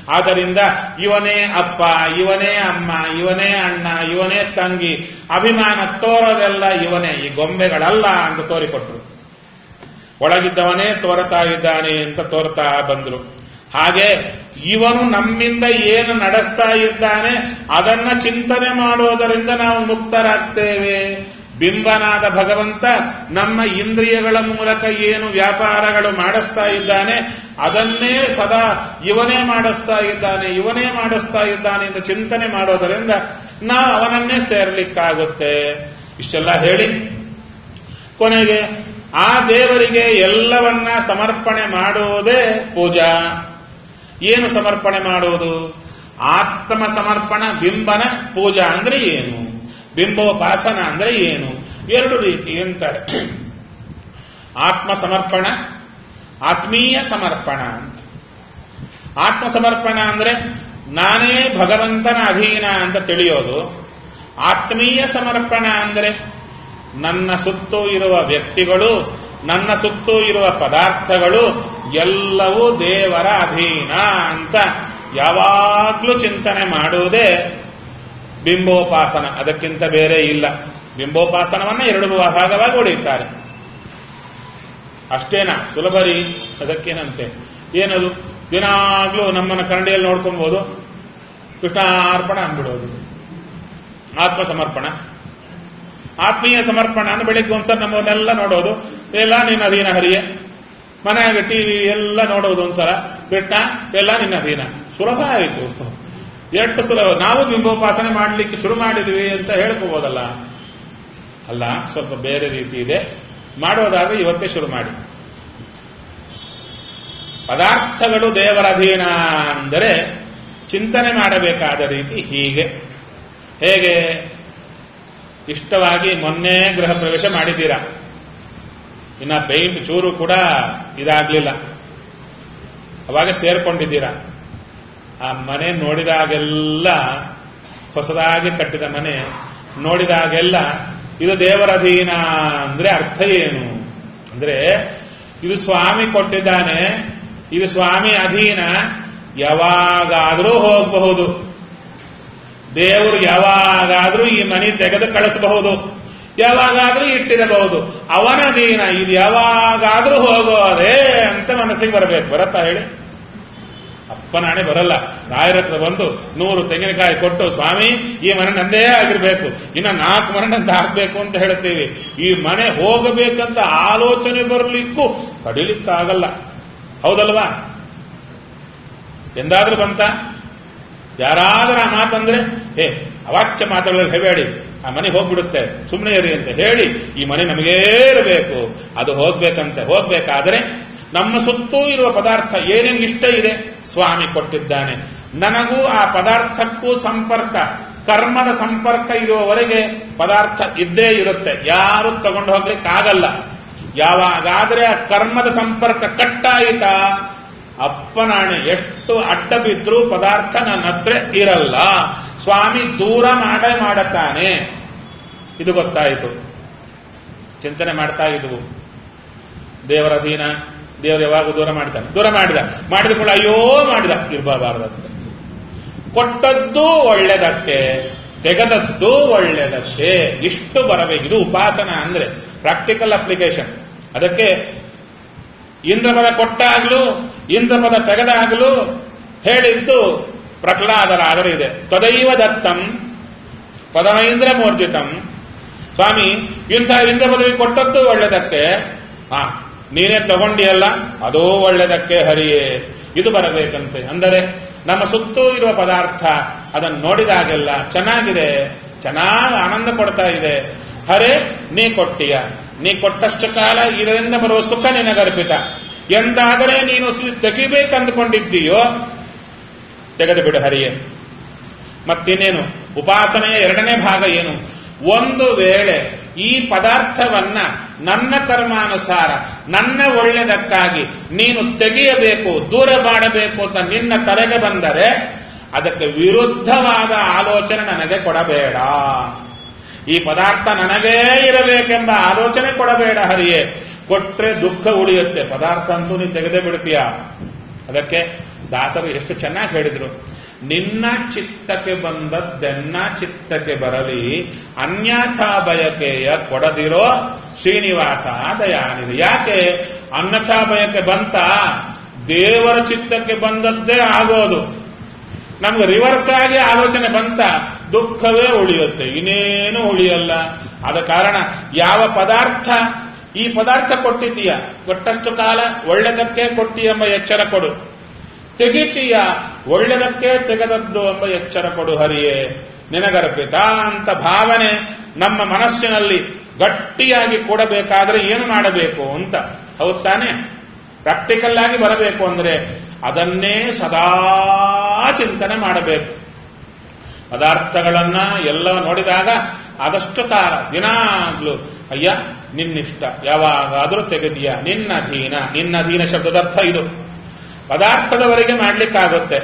ಆದ್ದರಿಂದ ಇವನೇ ಅಪ್ಪ, ಇವನೇ ಅಮ್ಮ, ಇವನೇ ಅಣ್ಣ, ಇವನೇ ತಂಗಿ, ಅಭಿಮಾನ ತೋರೋದೆಲ್ಲ ಇವನೇ, ಈ ಗೊಂಬೆಗಳಲ್ಲ ಅಂತ ತೋರಿಕೊಟ್ರು. ಒಳಗಿದ್ದವನೇ ತೋರತಾ ಇದ್ದಾನೆ ಅಂತ ತೋರ್ತಾ ಬಂದ್ರು. ಹಾಗೆ ಇವನು ನಮ್ಮಿಂದ ಏನು ನಡೆಸ್ತಾ ಇದ್ದಾನೆ ಅದನ್ನ ಚಿಂತನೆ ಮಾಡೋದರಿಂದ ನಾವು ಮುಕ್ತರಾಗ್ತೇವೆ. ಬಿಂಬನಾದ ಭಗವಂತ ನಮ್ಮ ಇಂದ್ರಿಯಗಳ ಮೂಲಕ ಏನು ವ್ಯಾಪಾರಗಳು ಮಾಡಿಸ್ತಾ ಇದ್ದಾನೆ ಅದನ್ನೇ ಸದಾ ಇವನೇ ಮಾಡಿಸ್ತಾ ಇದ್ದಾನೆ, ಇವನೇ ಮಾಡಿಸ್ತಾ ಇದ್ದಾನೆ ಅಂತ ಚಿಂತನೆ ಮಾಡೋದರಿಂದ ನಾವು ಅವನನ್ನೇ ಸೇರ್ಲಿಕ್ಕಾಗುತ್ತೆ. ಇಷ್ಟೆಲ್ಲ ಹೇಳಿ ಕೊನೆಗೆ ಆ ದೇವರಿಗೆ ಎಲ್ಲವನ್ನ ಸಮರ್ಪಣೆ ಮಾಡುವುದೇ ಪೂಜಾ. ಏನು ಸಮರ್ಪಣೆ ಮಾಡುವುದು? ಆತ್ಮ ಸಮರ್ಪಣ, ಬಿಂಬನ ಪೂಜಾ ಅಂದ್ರೆ ಏನು, ಬಿಂಬೋಪಾಸನ ಅಂದ್ರೆ ಏನು? ಎರಡು ರೀತಿ ಅಂತಾರೆ. ಆತ್ಮ ಸಮರ್ಪಣ, ಆತ್ಮೀಯ ಸಮರ್ಪಣ ಅಂತ. ಆತ್ಮ ಸಮರ್ಪಣ ಅಂದ್ರೆ ನಾನೇ ಭಗವಂತನ ಅಧೀನ ಅಂತ ತಿಳಿಯೋದು. ಆತ್ಮೀಯ ಸಮರ್ಪಣ ಅಂದ್ರೆ ನನ್ನ ಸುತ್ತೂ ಇರುವ ವ್ಯಕ್ತಿಗಳು, ನನ್ನ ಸುತ್ತೂ ಇರುವ ಪದಾರ್ಥಗಳು ಎಲ್ಲವೂ ದೇವರ ಅಧೀನ ಅಂತ ಯಾವಾಗ್ಲೂ ಚಿಂತನೆ ಮಾಡುವುದೇ ಬಿಂಬೋಪಾಸನ. ಅದಕ್ಕಿಂತ ಬೇರೆ ಇಲ್ಲ. ಬಿಂಬೋಪಾಸನವನ್ನ ಎರಡು ಭಾಗವಾಗಿ ಹೊಡೆಯುತ್ತಾರೆ. ಅಷ್ಟೇನಾ? ಸುಲಭರಿ. ಅದಕ್ಕೇನಂತೆ? ಏನದು? ದಿನಾಗ್ಲೂ ನಮ್ಮನ್ನ ಕನ್ನಡಿಯಲ್ಲಿ ನೋಡ್ಕೊಬಹುದು, ಕೃಷ್ಣಾರ್ಪಣ ಅಂದ್ಬಿಡೋದು ಆತ್ಮ ಸಮರ್ಪಣ. ಆತ್ಮೀಯ ಸಮರ್ಪಣ ಅಂದ್ರೆ ಬೆಳಿಗ್ಗೆ ಒಂದ್ಸಲ ನಮ್ಮನ್ನೆಲ್ಲ ನೋಡೋದು, ಎಲ್ಲ ನಿನ್ನ ಅಧೀನ ಹರಿಯೇ. ಮನೆಯಾಗ ಟಿವಿ ಎಲ್ಲ ನೋಡೋದು ಒಂದ್ಸಲ, ಕೃಷ್ಣ ಎಲ್ಲ ನಿನ್ನ ಅಧೀನ. ಸುಲಭ ಆಯಿತು. ಎಷ್ಟು ಸುಲಭ. ನಾವು ಬಿಂಬೋಪಾಸನೆ ಮಾಡಲಿಕ್ಕೆ ಶುರು ಮಾಡಿದ್ವಿ ಅಂತ ಹೇಳ್ಕೋಬೋದಲ್ಲ. ಅಲ್ಲ, ಸ್ವಲ್ಪ ಬೇರೆ ರೀತಿ ಇದೆ. ಮಾಡೋದಾದ್ರೆ ಇವತ್ತೇ ಶುರು ಮಾಡಿ. ಪದಾರ್ಥಗಳು ದೇವರ ಅಧೀನ ಅಂದರೆ ಚಿಂತನೆ ಮಾಡಬೇಕಾದ ರೀತಿ ಹೀಗೆ. ಹೇಗೆ? ಇಷ್ಟವಾಗಿ ಮೊನ್ನೆ ಗೃಹ ಪ್ರವೇಶ ಮಾಡಿದ್ದೀರಾ, ಇನ್ನ ಪೇಂಟ್ ಚೂರು ಕೂಡ ಇದಾಗ್ಲಿಲ್ಲ, ಅವಾಗ ಸೇರ್ಕೊಂಡಿದ್ದೀರಾ. ಆ ಮನೆ ನೋಡಿದಾಗೆಲ್ಲ, ಹೊಸದಾಗಿ ಕಟ್ಟಿದ ಮನೆ ನೋಡಿದಾಗೆಲ್ಲ ಇದು ದೇವರ ಅಧೀನ ಅಂದ್ರೆ ಅರ್ಥ ಏನು ಅಂದ್ರೆ, ಇದು ಸ್ವಾಮಿ ಕೊಟ್ಟಿದ್ದಾನೆ, ಇದು ಸ್ವಾಮಿ ಅಧೀನ, ಯಾವಾಗಾದರೂ ಹೋಗಬಹುದು. ದೇವರು ಯಾವಾಗಾದ್ರೂ ಈ ಮನೆ ತೆಗೆದು ಕಳಿಸಬಹುದು, ಯಾವಾಗಾದ್ರೂ ಇಟ್ಟಿರಬಹುದು. ಅವನ ಅಧೀನ, ಇದು ಯಾವಾಗಾದ್ರೂ ಹೋಗೋದೇ ಅಂತ ಮನಸ್ಸಿಗೆ ಬರಬೇಕು. ಬರತ್ತಾ ಹೇಳಿ? ಅಪ್ಪನಾಣೆ ಬರಲ್ಲ. ರಾಯರತ್ನ ಬಂದು 100 ತೆಂಗಿನಕಾಯಿ ಕೊಟ್ಟು, ಸ್ವಾಮಿ ಈ ಮನೆ ನಂದೇ ಆಗಿರ್ಬೇಕು, ಇನ್ನು 4 ಮನೆ ನಂದು ಹಾಕ್ಬೇಕು ಅಂತ ಹೇಳ್ತೀವಿ. ಈ ಮನೆ ಹೋಗಬೇಕಂತ ಆಲೋಚನೆ ಬರಲಿಕ್ಕೂ ತಡಿಲಿಕ್ಕಾಗಲ್ಲ. ಹೌದಲ್ವಾ? ಎಂದಾದ್ರೂ ಬಂತ? ಯಾರಾದ್ರೂ ಆ ಮಾತಂದ್ರೆ, ಅವಾಚ್ಯ ಮಾತುಗಳಲ್ಲಿ ಹೇಬೇಡಿ, ಆ ಮನೆ ಹೋಗ್ಬಿಡುತ್ತೆ, ಸುಮ್ಮನೆ ಇರಿ ಅಂತ ಹೇಳಿ, ಈ ಮನೆ ನಮಗೇ ಇರಬೇಕು, ಅದು ಹೋಗ್ಬೇಕಂತೆ. ಹೋಗ್ಬೇಕಾದ್ರೆ ನಮ್ಮ ಸುತ್ತೂ ಇರುವ ಪದಾರ್ಥ ಏನೇನು ಇಷ್ಟ ಇದೆ ಸ್ವಾಮಿ ಕೊಟ್ಟಿದ್ದಾನೆ. ನನಗೂ ಆ ಪದಾರ್ಥಕ್ಕೂ ಸಂಪರ್ಕ, ಕರ್ಮದ ಸಂಪರ್ಕ ಇರುವವರೆಗೆ ಪದಾರ್ಥ ಇದ್ದೇ ಇರುತ್ತೆ, ಯಾರು ತಗೊಂಡು ಹೋಗ್ಲಿಕ್ಕಾಗಲ್ಲ. ಯಾವಾಗಾದ್ರೆ ಆ ಕರ್ಮದ ಸಂಪರ್ಕ ಕಟ್ಟಾಯಿತಾ, ಅಪ್ಪನಾಣೆ ಎಷ್ಟು ಅಡ್ಡ ಬಿದ್ರೂ ಪದಾರ್ಥ ನನ್ನ ಹತ್ರ ಇರಲ್ಲ. ಸ್ವಾಮಿ ದೂರ ಮಾಡುತ್ತಾನೆ. ಇದು ಗೊತ್ತಾಯಿತು. ಚಿಂತನೆ ಮಾಡ್ತಾ ಇದ್ವು. ದೇವರ ಅಧೀನ, ದೇವರು ಯಾವಾಗ ದೂರ ಮಾಡ್ತಾನೆ. ದೂರ ಮಾಡಿದ ಕೂಡ ಅಯ್ಯೋ ಮಾಡಿದ ಇರಬಾರದಂತೆ. ಕೊಟ್ಟದ್ದು ಒಳ್ಳೆದಕ್ಕೆ, ತೆಗೆದದ್ದು ಒಳ್ಳೆದಕ್ಕೆ, ಇಷ್ಟು ಬರಬೇಕು. ಇದು ಉಪಾಸನ ಅಂದ್ರೆ ಪ್ರಾಕ್ಟಿಕಲ್ ಅಪ್ಲಿಕೇಶನ್. ಅದಕ್ಕೆ ಇಂದ್ರಪದ ಕೊಟ್ಟಾಗ್ಲೂ ಇಂದ್ರಪದ ತೆಗೆದಾಗಲೂ ಹೇಳಿದ್ದು ಪ್ರಹ್ಲಾದರಾದರೂ ಇದೆ. ತದೈವ ದತ್ತಂ ಪದಮೈಂದ್ರ ಮೂರ್ಜಿತಂ. ಸ್ವಾಮಿ ಇಂಥ ಇಂದ್ರ ಪದವಿ ಕೊಟ್ಟದ್ದು ಒಳ್ಳೆದಕ್ಕೆ, ನೀನೇ ತಗೊಂಡಿಯಲ್ಲ ಅದೂ ಒಳ್ಳೆದಕ್ಕೆ ಹರಿಯೇ. ಇದು ಬರಬೇಕಂತೆ. ಅಂದರೆ ನಮ್ಮ ಸುತ್ತೂ ಇರುವ ಪದಾರ್ಥ ಅದನ್ನು ನೋಡಿದಾಗೆಲ್ಲ ಚೆನ್ನಾಗಿದೆ, ಚೆನ್ನಾಗಿ ಆನಂದ ಕೊಡ್ತಾ ಇದೆ. ಹರೇ ನೀ ಕೊಟ್ಟಿಯ, ನೀ ಕೊಟ್ಟಷ್ಟು ಕಾಲ ಇದರಿಂದ ಬರುವ ಸುಖ ನಿನಗರ್ಪಿತ. ಎಂದಾದರೆ ನೀನು ತೆಗಿಬೇಕಂದುಕೊಂಡಿದ್ದೀಯೋ ತೆಗೆದು ಬಿಡು ಹರಿಯೇ. ಮತ್ತಿನ್ನೇನು? ಉಪಾಸನೆಯ ಎರಡನೇ ಭಾಗ ಏನು? ಒಂದು ವೇಳೆ ಈ ಪದಾರ್ಥವನ್ನ ನನ್ನ ಕರ್ಮಾನುಸಾರ ನನ್ನ ಒಳ್ಳೆದಕ್ಕಾಗಿ ನೀನು ತೆಗೆಯಬೇಕು, ದೂರ ಮಾಡಬೇಕು ಅಂತ ನಿನ್ನ ತಲೆಗೆ ಬಂದರೆ ಅದಕ್ಕೆ ವಿರುದ್ಧವಾದ ಆಲೋಚನೆ ನನಗೆ ಕೊಡಬೇಡ. ಈ ಪದಾರ್ಥ ನನಗೇ ಇರಬೇಕೆಂಬ ಆಲೋಚನೆ ಕೊಡಬೇಡ ಹರಿಯೇ. ಕೊಟ್ರೆ ದುಃಖ ಉಳಿಯುತ್ತೆ, ಪದಾರ್ಥ ಅಂತೂ ನೀನು ತೆಗೆದೇ ಬಿಡ್ತೀಯ. ಅದಕ್ಕೆ ದಾಸರು ಎಷ್ಟು ಚೆನ್ನಾಗಿ ಹೇಳಿದ್ರು. ನಿನ್ನ ಚಿತ್ತಕ್ಕೆ ಬಂದದ್ದೆನ್ನ ಚಿತ್ತಕ್ಕೆ ಬರಲಿ, ಅನ್ಯಥಾ ಬಯಕೆಯ ಕೊಡದಿರೋ ಶ್ರೀನಿವಾಸ ದಯಾನಿಧಿ. ಯಾಕೆ ಅನ್ಯಥಾ ಬಯಕೆ ಬಂತ? ದೇವರ ಚಿತ್ತಕ್ಕೆ ಬಂದದ್ದೇ ಆಗೋದು. ನಮ್ಗೆ ರಿವರ್ಸ್ ಆಗಿ ಆಲೋಚನೆ ಬಂತ, ದುಃಖವೇ ಉಳಿಯುತ್ತೆ, ಇನ್ನೇನು ಉಳಿಯಲ್ಲ. ಆದ ಕಾರಣ ಯಾವ ಪದಾರ್ಥ, ಈ ಪದಾರ್ಥ ಕೊಟ್ಟಿದ್ದೀಯ, ಕೊಟ್ಟಷ್ಟು ಕಾಲ ಒಳ್ಳೆದಕ್ಕೆ ಕೊಟ್ಟಿ ಎಂಬ ಎಚ್ಚರ ಕೊಡು. ತೆಗಿತೀಯ, ಒಳ್ಳೆದಕ್ಕೆ ತೆಗೆದದ್ದು ಎಂಬ ಎಚ್ಚರ ಕೊಡು ಹರಿಯೇ. ನಿನಗರ್ಪಿತ ಅಂತ ಭಾವನೆ ನಮ್ಮ ಮನಸ್ಸಿನಲ್ಲಿ ಗಟ್ಟಿಯಾಗಿ ಕೂಡಬೇಕಾದ್ರೆ ಏನು ಮಾಡಬೇಕು ಅಂತ. ಹೌದು ತಾನೆ? ಪ್ರಾಕ್ಟಿಕಲ್ ಆಗಿ ಬರಬೇಕು ಅಂದ್ರೆ ಅದನ್ನೇ ಸದಾ ಚಿಂತನೆ ಮಾಡಬೇಕು. ಪದಾರ್ಥಗಳನ್ನ ಎಲ್ಲ ನೋಡಿದಾಗ ಆದಷ್ಟು ಕಾಲ ದಿನಾಗ್ಲೂ ಅಯ್ಯ ನಿನ್ನಿಷ್ಟ, ಯಾವಾಗಾದರೂ ತೆಗೆದೀಯ, ನಿನ್ನಧೀನ. ನಿನ್ನಧೀನ ಶಬ್ದದರ್ಥ ಇದು. ಪದಾರ್ಥದವರೆಗೆ ಮಾಡ್ಲಿಕ್ಕಾಗುತ್ತೆ,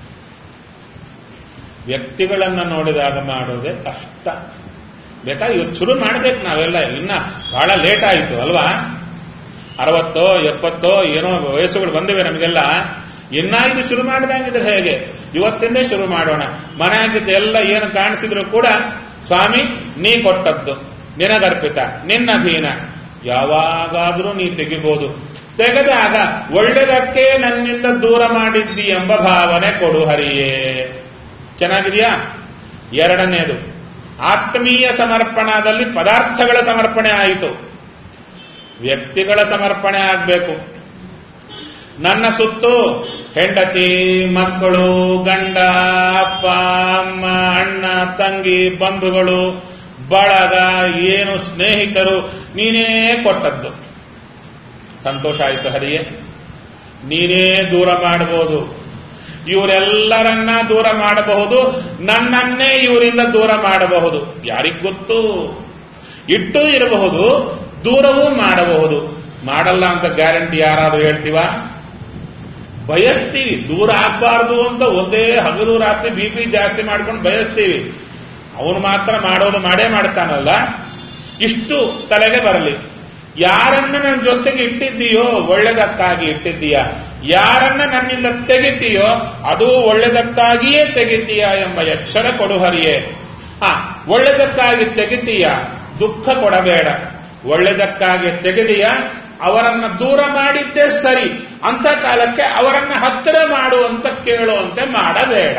ವ್ಯಕ್ತಿಗಳನ್ನ ನೋಡಿದಾಗ ಮಾಡೋದೇ ಕಷ್ಟ. ಬೇಕಾದ್ರೆ ಇವತ್ತು ಶುರು ಮಾಡ್ಬೇಕು ನಾವೆಲ್ಲ. ಇನ್ನ ಬಹಳ ಲೇಟ್ ಆಯಿತು ಅಲ್ವಾ? 60 70 ಏನೋ ವಯಸ್ಸುಗಳು ಬಂದಿವೆ ನಮಗೆಲ್ಲ. ಇನ್ನ ಇದು ಶುರು ಮಾಡಿದಂಗಿದ್ರೆ ಹೇಗೆ? ಇವತ್ತಿಂದೇ ಶುರು ಮಾಡೋಣ. ಮನೆ ಆಗಿದ್ದ ಎಲ್ಲ ಏನು ಕಾಣಿಸಿದ್ರು ಕೂಡ ಸ್ವಾಮಿ ನೀ ಕೊಟ್ಟದ್ದು, ನಿನಗರ್ಪಿತ, ನಿನ್ನಧೀನ, ಯಾವಾಗಾದ್ರೂ ನೀ ತೆಗಿಬಹುದು. ತೆಗೆದಾಗ ಒಳ್ಳೆದಕ್ಕೆ ನನ್ನಿಂದ ದೂರ ಮಾಡಿದ್ದಿ ಎಂಬ ಭಾವನೆ ಕೊಡು ಹರಿಯೇ. ಚೆನ್ನಾಗಿದೆಯಾ? ಎರಡನೇದು ಆತ್ಮೀಯ ಸಮರ್ಪಣದಲ್ಲಿ ಪದಾರ್ಥಗಳ ಸಮರ್ಪಣೆ ಆಯಿತು, ವ್ಯಕ್ತಿಗಳ ಸಮರ್ಪಣೆ ಆಗಬೇಕು. ನನ್ನ ಸುತ್ತು ಹೆಂಡತಿ, ಮಕ್ಕಳು, ಗಂಡ, ಅಪ್ಪ, ಅಮ್ಮ, ಅಣ್ಣ, ತಂಗಿ, ಬಂಧುಗಳು, ಬಳಗ, ಏನು ಸ್ನೇಹಿತರು, ನೀನೇ ಕೊಟ್ಟದ್ದು. ಸಂತೋಷ ಆಯಿತು ಹರಿಯೇ. ನೀನೇ ದೂರ ಮಾಡಬಹುದು, ಇವರೆಲ್ಲರನ್ನ ದೂರ ಮಾಡಬಹುದು, ನನ್ನನ್ನೇ ಇವರಿಂದ ದೂರ ಮಾಡಬಹುದು. ಯಾರಿಗ್ ಗೊತ್ತು? ಇಟ್ಟು ಇರಬಹುದು, ದೂರವೂ ಮಾಡಬಹುದು. ಮಾಡಲ್ಲ ಅಂತ ಗ್ಯಾರಂಟಿ ಯಾರಾದ್ರೂ ಹೇಳ್ತೀವ? ಬಯಸ್ತೀವಿ, ದೂರ ಆಗ್ಬಾರ್ದು ಅಂತ ಒಂದೇ ಹಗಲು ರಾತ್ರಿ BP ಜಾಸ್ತಿ ಮಾಡ್ಕೊಂಡು ಬಯಸ್ತೀವಿ. ಅವನು ಮಾತ್ರ ಮಾಡೋದು ಮಾಡೇ ಮಾಡ್ತಾನಲ್ಲ. ಇಷ್ಟು ತಲೆಗೆ ಬರಲಿ. ಯಾರನ್ನ ನನ್ನ ಜೊತೆಗೆ ಇಟ್ಟಿದ್ದೀಯೋ ಒಳ್ಳೆದಕ್ಕಾಗಿ ಇಟ್ಟಿದ್ದೀಯ, ಯಾರನ್ನ ನನ್ನಿಂದ ತೆಗಿತೀಯೋ ಅದು ಒಳ್ಳೆದಕ್ಕಾಗಿಯೇ ತೆಗಿತೀಯ ಎಂಬ ಎಚ್ಚರ ಕೊಡು ಹರಿಯೇ. ಒಳ್ಳೆದಕ್ಕಾಗಿ ತೆಗಿತೀಯ, ದುಃಖ ಕೊಡಬೇಡ. ಒಳ್ಳೆದಕ್ಕಾಗಿ ತೆಗೆದೀಯ, ಅವರನ್ನ ದೂರ ಮಾಡಿದ್ದೇ ಸರಿ, ಅಂತ ಕಾಲಕ್ಕೆ ಅವರನ್ನ ಹತ್ತಿರ ಮಾಡುವಂತ ಕೇಳುವಂತೆ ಮಾಡಬೇಡ.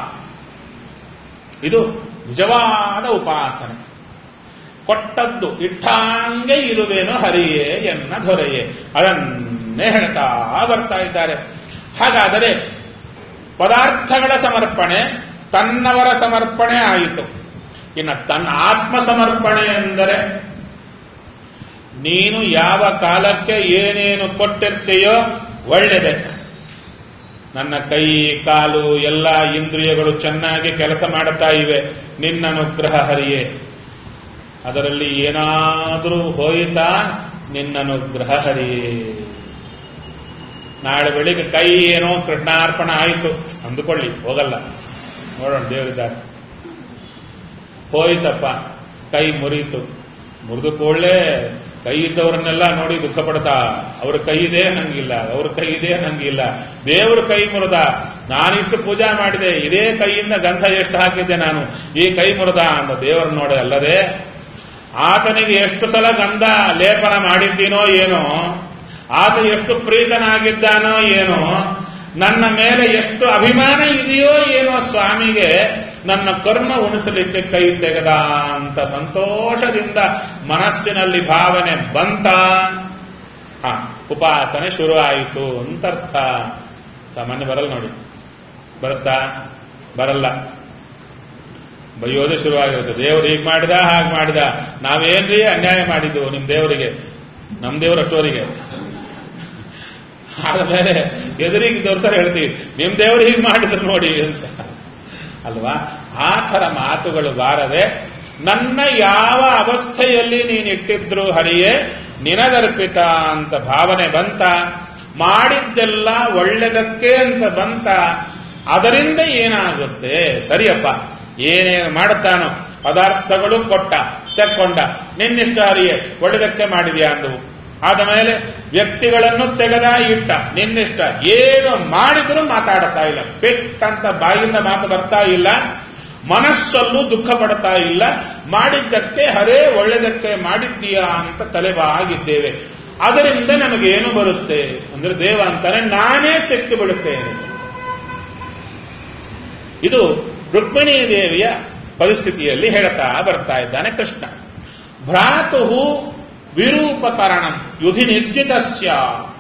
ಇದು ನಿಜವಾದ ಉಪಾಸನೆ. ಕೊಟ್ಟದ್ದು ಇಟ್ಟಾಂಗೆ ಇರುವೇನೋ ಹರಿಯೇ ಎನ್ನ ದೊರೆಯೇ, ಅದನ್ನೇ ಹೇಳ್ತಾ ಬರ್ತಾ ಇದ್ದಾರೆ. ಹಾಗಾದರೆ ಪದಾರ್ಥಗಳ ಸಮರ್ಪಣೆ, ತನ್ನವರ ಸಮರ್ಪಣೆ ಆಯಿತು. ಇನ್ನು ತನ್ನ ಆತ್ಮ ಸಮರ್ಪಣೆ ಎಂದರೆ ನೀನು ಯಾವ ಕಾಲಕ್ಕೆ ಏನೇನು ಕೊಟ್ಟಿರ್ತೀಯೋ ಒಳ್ಳೆಯದೆ. ನನ್ನ ಕೈ ಕಾಲು ಎಲ್ಲ ಇಂದ್ರಿಯಗಳು ಚೆನ್ನಾಗಿ ಕೆಲಸ ಮಾಡುತ್ತಾ ಇವೆ, ನಿನ್ನ ಅನುಗ್ರಹ ಹರಿಯೇ. ಅದರಲ್ಲಿ ಏನಾದರೂ ಹೋಯಿತಾ, ನಿನ್ನ ಅನುಗ್ರಹ ಹರಿಯೇ. ನಾಳೆ ಬೆಳಿಗ್ಗೆ ಕೈ ಏನೋ ಕೃಷ್ಣಾರ್ಪಣ ಆಯಿತು ಅಂದುಕೊಳ್ಳಿ, ಹೋಗಲ್ಲ, ನೋಡೋಣ ದೇವರಿದ್ದಾರೆ. ಹೋಯ್ತಪ್ಪ, ಕೈ ಮುರಿಯಿತು, ಮುರಿದು ಕೂಡಲೇ ಕೈ ಇದ್ದವರನ್ನೆಲ್ಲ ನೋಡಿ ದುಃಖ ಪಡ್ತಾ, ಅವ್ರ ಕೈ ಇದೆ ನಂಗಿಲ್ಲ, ಅವ್ರ ಕೈ ಇದೆ ನಂಗಿಲ್ಲ, ದೇವ್ರ ಕೈ ಮುರಿದ, ನಾನಿಷ್ಟು ಪೂಜಾ ಮಾಡಿದೆ, ಇದೇ ಕೈಯಿಂದ ಗಂಧ ಎಷ್ಟು ಹಾಕಿದ್ದೆ ನಾನು, ಈ ಕೈ ಮುರಿದ ಅಂದ ದೇವರು ನೋಡಿ. ಅಲ್ಲದೆ ಆತನಿಗೆ ಎಷ್ಟು ಸಲ ಗಂಧ ಲೇಪನ ಮಾಡಿದ್ದೀನೋ ಏನೋ, ಆತ ಎಷ್ಟು ಪ್ರೀತನಾಗಿದ್ದಾನೋ ಏನೋ, ನನ್ನ ಮೇಲೆ ಎಷ್ಟು ಅಭಿಮಾನ ಇದೆಯೋ ಏನೋ ಸ್ವಾಮಿಗೆ, ನನ್ನ ಕರ್ಮ ಉಣಿಸಲಿಕ್ಕೆ ಕೈ ತೆಗೆದ ಅಂತ ಸಂತೋಷದಿಂದ ಮನಸ್ಸಿನಲ್ಲಿ ಭಾವನೆ ಬಂತ, ಉಪಾಸನೆ ಶುರು ಆಯಿತು ಅಂತರ್ಥ. ಸಾಮಾನ್ಯ ಬರಲ್ಲ ನೋಡಿ, ಬರುತ್ತಾ? ಬರಲ್ಲ. ಬೈಯೋದೇ ಶುರುವಾಗಿರುತ್ತೆ. ದೇವರು ಹೀಗೆ ಮಾಡಿದ, ಹಾಗೆ ಮಾಡಿದ, ನಾವೇನ್ರಿ ಅನ್ಯಾಯ ಮಾಡಿದ್ದು ನಿಮ್ ದೇವರಿಗೆ, ನಮ್ ದೇವರು ಅಷ್ಟೋರಿಗೆ. ಆದ್ಮೇಲೆ ಎದುರಿಗೆ ತೋರ್ಸರ್ ಹೇಳ್ತೀವಿ, ನಿಮ್ ದೇವರು ಹೀಗೆ ಮಾಡಿದ್ರು ನೋಡಿ ಅಂತ ಅಲ್ವಾ? ಆ ಥರ ಮಾತುಗಳು ಬಾರದೆ, ನನ್ನ ಯಾವ ಅವಸ್ಥೆಯಲ್ಲಿ ನೀನಿಟ್ಟಿದ್ರು ಹರಿಯೇ ನಿನಗರ್ಪಿತ ಅಂತ ಭಾವನೆ ಬಂತ, ಮಾಡಿದ್ದೆಲ್ಲ ಒಳ್ಳೆದಕ್ಕೆ ಅಂತ ಬಂತ, ಅದರಿಂದ ಏನಾಗುತ್ತೆ? ಸರಿಯಪ್ಪ, ಏನೇನು ಮಾಡುತ್ತಾನೋ ಪದಾರ್ಥಗಳು ಕೊಟ್ಟ, ತೆಕ್ಕೊಂಡ, ನಿನ್ನಿಷ್ಟ ಹರಿಯೇ ಒಳ್ಳೆದಕ್ಕೆ ಮಾಡಿದ್ಯಾ ಅಂದು ಆದ ಮೇಲೆ ವ್ಯಕ್ತಿಗಳನ್ನು ತೆಗೆದ ಇಟ್ಟ, ನಿನ್ನಿಷ್ಟ. ಏನು ಮಾಡಿದರೂ ಮಾತಾಡ್ತಾ ಇಲ್ಲ, ಪೆಟ್ಟಂತ ಬಾಯಿಂದ ಮಾತು ಬರ್ತಾ ಇಲ್ಲ, ಮನಸ್ಸಲ್ಲೂ ದುಃಖ ಪಡ್ತಾ ಇಲ್ಲ. ಮಾಡಿದ್ದಕ್ಕೆ ಹರೇ ಒಳ್ಳೆದಕ್ಕೆ ಮಾಡಿದ್ದೀಯಾ ಅಂತ ತಲೆಬಾಗಿದ್ದೇವೆ. ಅದರಿಂದ ನಮಗೇನು ಬರುತ್ತೆ ಅಂದ್ರೆ ದೇವ ಅಂತಾನೆ ನಾನೇ ಸಿಕ್ಕು ಬಿಡುತ್ತೇನೆ. ಇದು ರುಕ್ಮಿಣೀ ದೇವಿಯ ಪರಿಸ್ಥಿತಿಯಲ್ಲಿ ಹೇಳ್ತಾ ಬರ್ತಾ ಇದ್ದಾನೆ ಕೃಷ್ಣ. ಭ್ರಾತು ವಿರೂಪಕರಣ ಯುಧಿ ನಿರ್ಜಿತಸ್ಯ.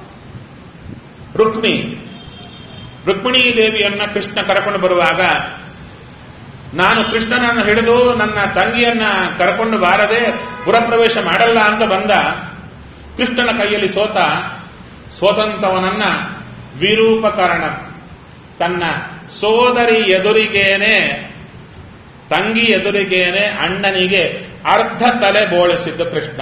ರುಕ್ಮಿಣೀ ದೇವಿಯನ್ನ ಕೃಷ್ಣ ಕರ್ಕೊಂಡು ಬರುವಾಗ, ನಾನು ಕೃಷ್ಣನನ್ನು ಹಿಡಿದು ನನ್ನ ತಂಗಿಯನ್ನ ಕರ್ಕೊಂಡು ಬಾರದೆ ಪುರಪ್ರವೇಶ ಮಾಡಲ್ಲ ಅಂತ ಬಂದ. ಕೃಷ್ಣನ ಕೈಯಲ್ಲಿ ಸೋತಂತವನನ್ನ ವಿರೂಪಕರಣ, ತನ್ನ ಸೋದರಿ ಎದುರಿಗೇನೆ, ತಂಗಿ ಎದುರಿಗೇನೆ ಅಣ್ಣನಿಗೆ ಅರ್ಧ ತಲೆ ಬೋಳಿಸಿದ್ದು ಕೃಷ್ಣ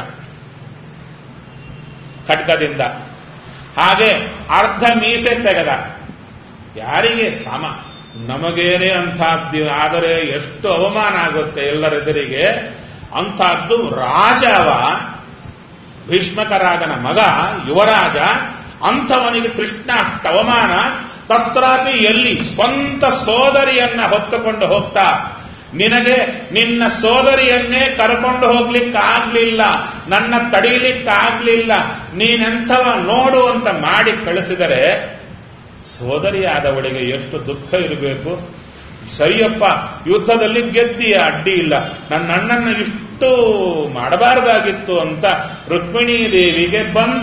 ಖಡ್ಗದಿಂದ. ಹಾಗೆ ಅರ್ಧ ಮೀಸೆ ತೆಗೆದ. ಯಾರಿಗೆ? ಸಮ. ನಮಗೇನೆ ಅಂಥದ್ದು ಆದರೆ ಎಷ್ಟು ಅವಮಾನ ಆಗುತ್ತೆ ಎಲ್ಲರೆದುರಿಗೆ. ಅಂಥದ್ದು ರಾಜವ, ಭೀಷ್ಮಕರಾಜನ ಮಗ, ಯುವರಾಜ. ಅಂಥವನಿಗೆ ಕೃಷ್ಣ ಅಷ್ಟು ಅವಮಾನ. ತತ್ರಾಪಿ ಎಲ್ಲಿ ಸ್ವಂತ ಸೋದರಿಯನ್ನ ಹೊತ್ತುಕೊಂಡು ಹೋಗ್ತಾ, ನಿನಗೆ ನಿನ್ನ ಸೋದರಿಯನ್ನೇ ಕರ್ಕೊಂಡು ಹೋಗ್ಲಿಕ್ಕಾಗ್ಲಿಲ್ಲ, ನನ್ನ ತಡೀಲಿಕ್ಕಾಗ್ಲಿಲ್ಲ, ನೀನೆಂಥವ ನೋಡು ಅಂತ ಮಾಡಿ ಕಳಿಸಿದರೆ ಸೋದರಿಯಾದವಳಿಗೆ ಎಷ್ಟು ದುಃಖ ಇರಬೇಕು. ಸರಿಯಪ್ಪ, ಯುದ್ಧದಲ್ಲಿ ಗೆದ್ದಿಯ, ಅಡ್ಡಿ ಇಲ್ಲ, ನನ್ನ ಅಣ್ಣನ ಇಷ್ಟು ಮಾಡಬಾರದಾಗಿತ್ತು ಅಂತ ರುಕ್ಮಿಣೀ ದೇವಿಗೆ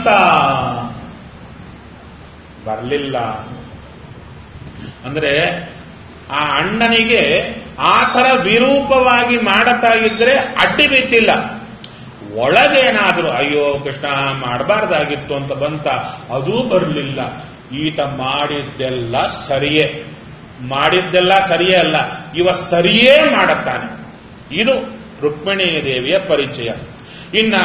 ಬರಲಿಲ್ಲ. ಅಂದ್ರೆ ಆ ಅಣ್ಣನಿಗೆ ಆ ಥರ ವಿರೂಪವಾಗಿ ಮಾಡತಾ ಇದ್ರೆ ಅಡ್ಡಿ ಬಿತ್ತಿಲ್ಲ. ಒಳಗೇನಾದ್ರೂ ಅಯ್ಯೋ ಕೃಷ್ಣ ಮಾಡಬಾರ್ದಾಗಿತ್ತು ಅಂತ ಅದೂ ಬರಲಿಲ್ಲ. ಈತ ಮಾಡಿದ್ದೆಲ್ಲ ಸರಿಯೇ ಅಲ್ಲ, ಇವ ಸರಿಯೇ ಮಾಡುತ್ತಾನೆ. ಇದು ರುಕ್ಮಿಣೀ ದೇವಿಯ ಪರಿಚಯ. ಇನ್ನ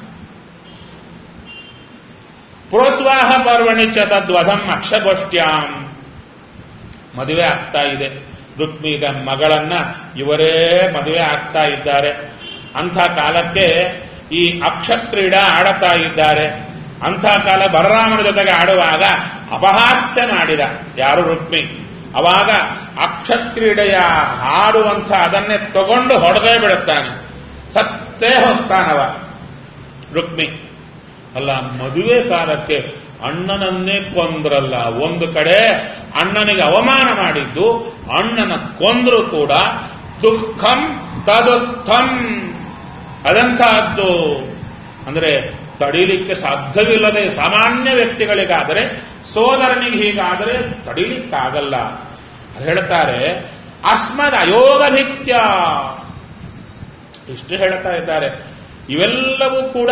ಪ್ರೋದ್ವಾಹ ಪರ್ವಣಿ ಚ ತದ್ವಧಂ ಅಕ್ಷಗೋಷ್ಠ್ಯಾಂ, ಮದುವೆ ಆಗ್ತಾ ಇದೆ. ರುಕ್ಮಿಗ ಮಗಳನ್ನ ಇವರೇ ಮದುವೆ ಆಗ್ತಾ ಇದ್ದಾರೆ. ಅಂಥ ಕಾಲಕ್ಕೆ ಈ ಅಕ್ಷಕ್ರೀಡಾ ಆಡುತ್ತಾ ಇದ್ದಾರೆ. ಅಂಥ ಕಾಲ ಬಲರಾಮನ ಜೊತೆಗೆ ಆಡುವಾಗ ಅಪಹಾಸ್ಯ ಮಾಡಿದ ಯಾರು? ರುಕ್ಮಿ. ಅವಾಗ ಅಕ್ಷಕ್ರೀಡೆಯ ಆಡುವಂಥ ಅದನ್ನೇ ತಗೊಂಡು ಹೊಡೆದೇ ಬಿಡುತ್ತಾನೆ, ಸತ್ತೇ ಹೋಗ್ತಾನವ ರುಕ್ಮಿ. ಅಲ್ಲ, ಮದುವೆ ಕಾಲಕ್ಕೆ ಅಣ್ಣನನ್ನೇ ಕೊಂದ್ರಲ್ಲ. ಒಂದು ಕಡೆ ಅಣ್ಣನಿಗೆ ಅವಮಾನ ಮಾಡಿದ್ದು, ಅಣ್ಣನ ಕೊಂದ್ರು ಕೂಡ ದುಃಖಂ ತದುತ್ಥಂ. ಅದಂತಹದ್ದು ಅಂದ್ರೆ ತಡೀಲಿಕ್ಕೆ ಸಾಧ್ಯವಿಲ್ಲದೆ ಸಾಮಾನ್ಯ ವ್ಯಕ್ತಿಗಳಿಗಾದರೆ, ಸೋದರನಿಗೆ ಹೀಗಾದರೆ ತಡೀಲಿಕ್ಕಾಗಲ್ಲ. ಹೇಳ್ತಾರೆ ಅಸ್ಮದ್ ಅಯೋಗಭಿತ್ಯ, ಇಷ್ಟು ಹೇಳ್ತಾ ಇದ್ದಾರೆ. ಇವೆಲ್ಲವೂ ಕೂಡ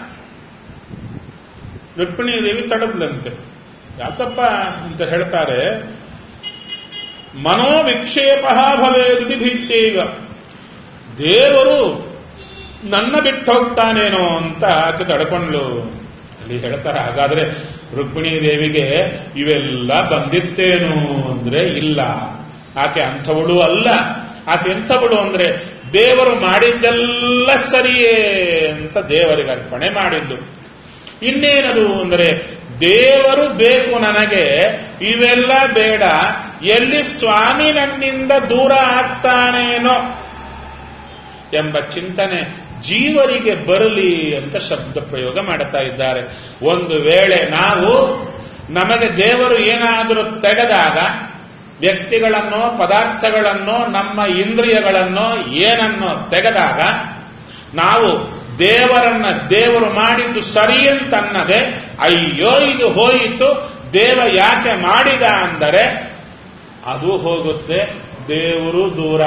ರುಕ್ಮಿಣೀ ದೇವಿ ತಡದ್ಲಂತೆ. ಯಾಕಪ್ಪ ಅಂತ ಹೇಳ್ತಾರೆ, ಮನೋವಿಕ್ಷೇಪ ಭವೇದಿ ಭೀತ್ಯೈವ, ದೇವರು ನನ್ನ ಬಿಟ್ಟು ಹೋಗ್ತಾನೇನೋ ಅಂತ ಆಕೆ ತಡ್ಕೊಂಡ್ಲು. ಅಲ್ಲಿ ಹೇಳ್ತಾರೆ, ಹಾಗಾದ್ರೆ ರುಕ್ಮಿಣೀ ದೇವಿಗೆ ಇವೆಲ್ಲ ಬಂದಿತ್ತೇನು ಅಂದ್ರೆ ಇಲ್ಲ, ಆಕೆ ಅಂಥವಳು ಅಲ್ಲ. ಆಕೆ ಎಂಥವಳು ಅಂದ್ರೆ ದೇವರು ಮಾಡಿದ್ದೆಲ್ಲ ಸರಿಯೇ ಅಂತ ದೇವರಿಗೆ ಅರ್ಪಣೆ ಮಾಡಿದ್ದು. ಇನ್ನೇನದು ಅಂದರೆ ದೇವರು ಬೇಕು ನನಗೆ, ಇವೆಲ್ಲ ಬೇಡ, ಎಲ್ಲಿ ಸ್ವಾಮಿ ನನ್ನಿಂದ ದೂರ ಆಗ್ತಾನೇನೋ ಎಂಬ ಚಿಂತನೆ ಜೀವರಿಗೆ ಬರಲಿ ಅಂತ ಶಬ್ದ ಪ್ರಯೋಗ ಮಾಡುತ್ತಾ ಇದ್ದಾರೆ. ಒಂದು ವೇಳೆ ನಮಗೆ ದೇವರು ಏನಾದರೂ ತೆಗೆದಾಗ, ವ್ಯಕ್ತಿಗಳನ್ನೋ ಪದಾರ್ಥಗಳನ್ನೋ ನಮ್ಮ ಇಂದ್ರಿಯಗಳನ್ನೋ ಏನನ್ನೋ ತೆಗೆದಾಗ, ನಾವು ದೇವರು ಮಾಡಿದ್ದು ಸರಿ ಅಂತನ್ನದೆ ಅಯ್ಯೋ ಇದು ಹೋಯಿತು, ದೇವ ಯಾಕೆ ಮಾಡಿದ ಅಂದರೆ ಅದು ಹೋಗುತ್ತೆ. ದೇವರು ದೂರ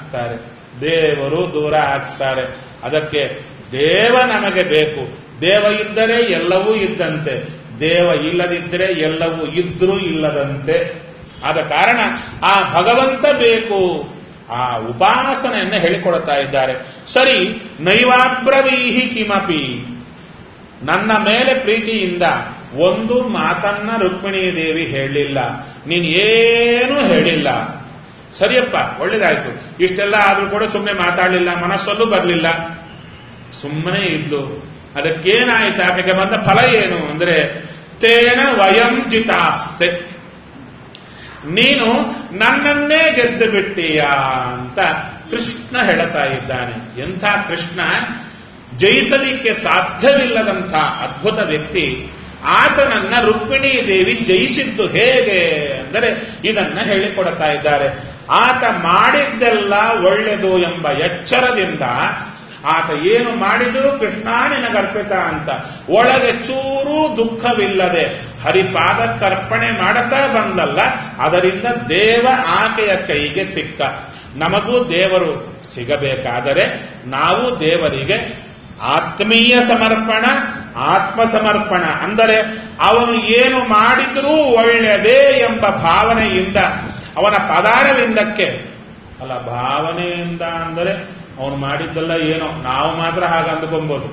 ಆಗ್ತಾರೆ. ಅದಕ್ಕೆ ದೇವ ನಮಗೆ ಬೇಕು. ದೇವ ಇದ್ದರೆ ಎಲ್ಲವೂ ಇದ್ದಂತೆ, ದೇವ ಇಲ್ಲದಿದ್ದರೆ ಎಲ್ಲವೂ ಇದ್ರೂ ಇಲ್ಲದಂತೆ. ಆದ ಕಾರಣ ಆ ಭಗವಂತ ಬೇಕು. ಆ ಉಪಾಸನೆಯನ್ನು ಹೇಳಿಕೊಡ್ತಾ ಇದ್ದಾರೆ. ಸರಿ, ನೈವಾಬ್ರವೀಹಿ ಕಿಮಪಿ, ನನ್ನ ಮೇಲೆ ಪ್ರೀತಿಯಿಂದ ಒಂದು ಮಾತನ್ನ ರುಕ್ಮಿಣೀ ದೇವಿ ಹೇಳಿಲ್ಲ, ನೀನೇನೂ ಹೇಳಿಲ್ಲ. ಸರಿಯಪ್ಪ, ಒಳ್ಳೇದಾಯ್ತು. ಇಷ್ಟೆಲ್ಲ ಆದ್ರೂ ಕೂಡ ಸುಮ್ಮನೆ ಮಾತಾಡಲಿಲ್ಲ, ಮನಸ್ಸಲ್ಲೂ ಬರಲಿಲ್ಲ, ಸುಮ್ಮನೆ ಇದ್ಲು. ಅದಕ್ಕೇನಾಯ್ತು? ಆಕೆಗೆ ಬಂದ ಫಲ ಏನು ಅಂದ್ರೆ ತೇನ ವಯಂ ಜಿತಾಸ್ತೆ, ನೀನು ನನ್ನನ್ನೇ ಗೆದ್ದು ಬಿಟ್ಟೀಯಾ ಅಂತ ಕೃಷ್ಣ ಹೇಳ್ತಾ ಇದ್ದಾನೆ. ಎಂಥ ಕೃಷ್ಣ, ಜಯಿಸಲಿಕ್ಕೆ ಸಾಧ್ಯವಿಲ್ಲದಂಥ ಅದ್ಭುತ ವ್ಯಕ್ತಿ. ಆತನನ್ನ ರುಕ್ಮಿಣೀ ದೇವಿ ಜಯಿಸಿದ್ದು ಹೇಗೆ ಅಂದರೆ ಇದನ್ನ ಹೇಳಿಕೊಡ್ತಾ ಇದ್ದಾರೆ. ಆತ ಮಾಡಿದ್ದೆಲ್ಲ ಒಳ್ಳೆದು ಎಂಬ ಎಚ್ಚರದಿಂದ ಆತ ಏನು ಮಾಡಿದರೂ ಕೃಷ್ಣ ನಿನಗರ್ಪಿತ ಅಂತ ಒಳಗೆ ಚೂರೂ ದುಃಖವಿಲ್ಲದೆ ಹರಿಪಾದಕ್ಕರ್ಪಣೆ ಮಾಡುತ್ತಾ ಬಂದಲ್ಲ, ಅದರಿಂದ ದೇವ ಆಕೆಯ ಕೈಗೆ ಸಿಕ್ಕ. ನಮಗೂ ದೇವರು ಸಿಗಬೇಕಾದರೆ ನಾವು ದೇವರಿಗೆ ಆತ್ಮೀಯ ಸಮರ್ಪಣ, ಆತ್ಮ ಸಮರ್ಪಣ ಅಂದರೆ ಅವನು ಏನು ಮಾಡಿದರೂ ಒಳ್ಳೆಯದೇ ಎಂಬ ಭಾವನೆಯಿಂದ ಅವನ ಪದಾರವಿಂದಕ್ಕೆ ಅಲ್ಲ, ಭಾವನೆಯಿಂದ ಅಂದರೆ ಅವನು ಮಾಡಿದ್ದಲ್ಲ ಏನೋ, ನಾವು ಮಾತ್ರ ಹಾಗೆ ಅಂದುಕೊಂಬೋದು.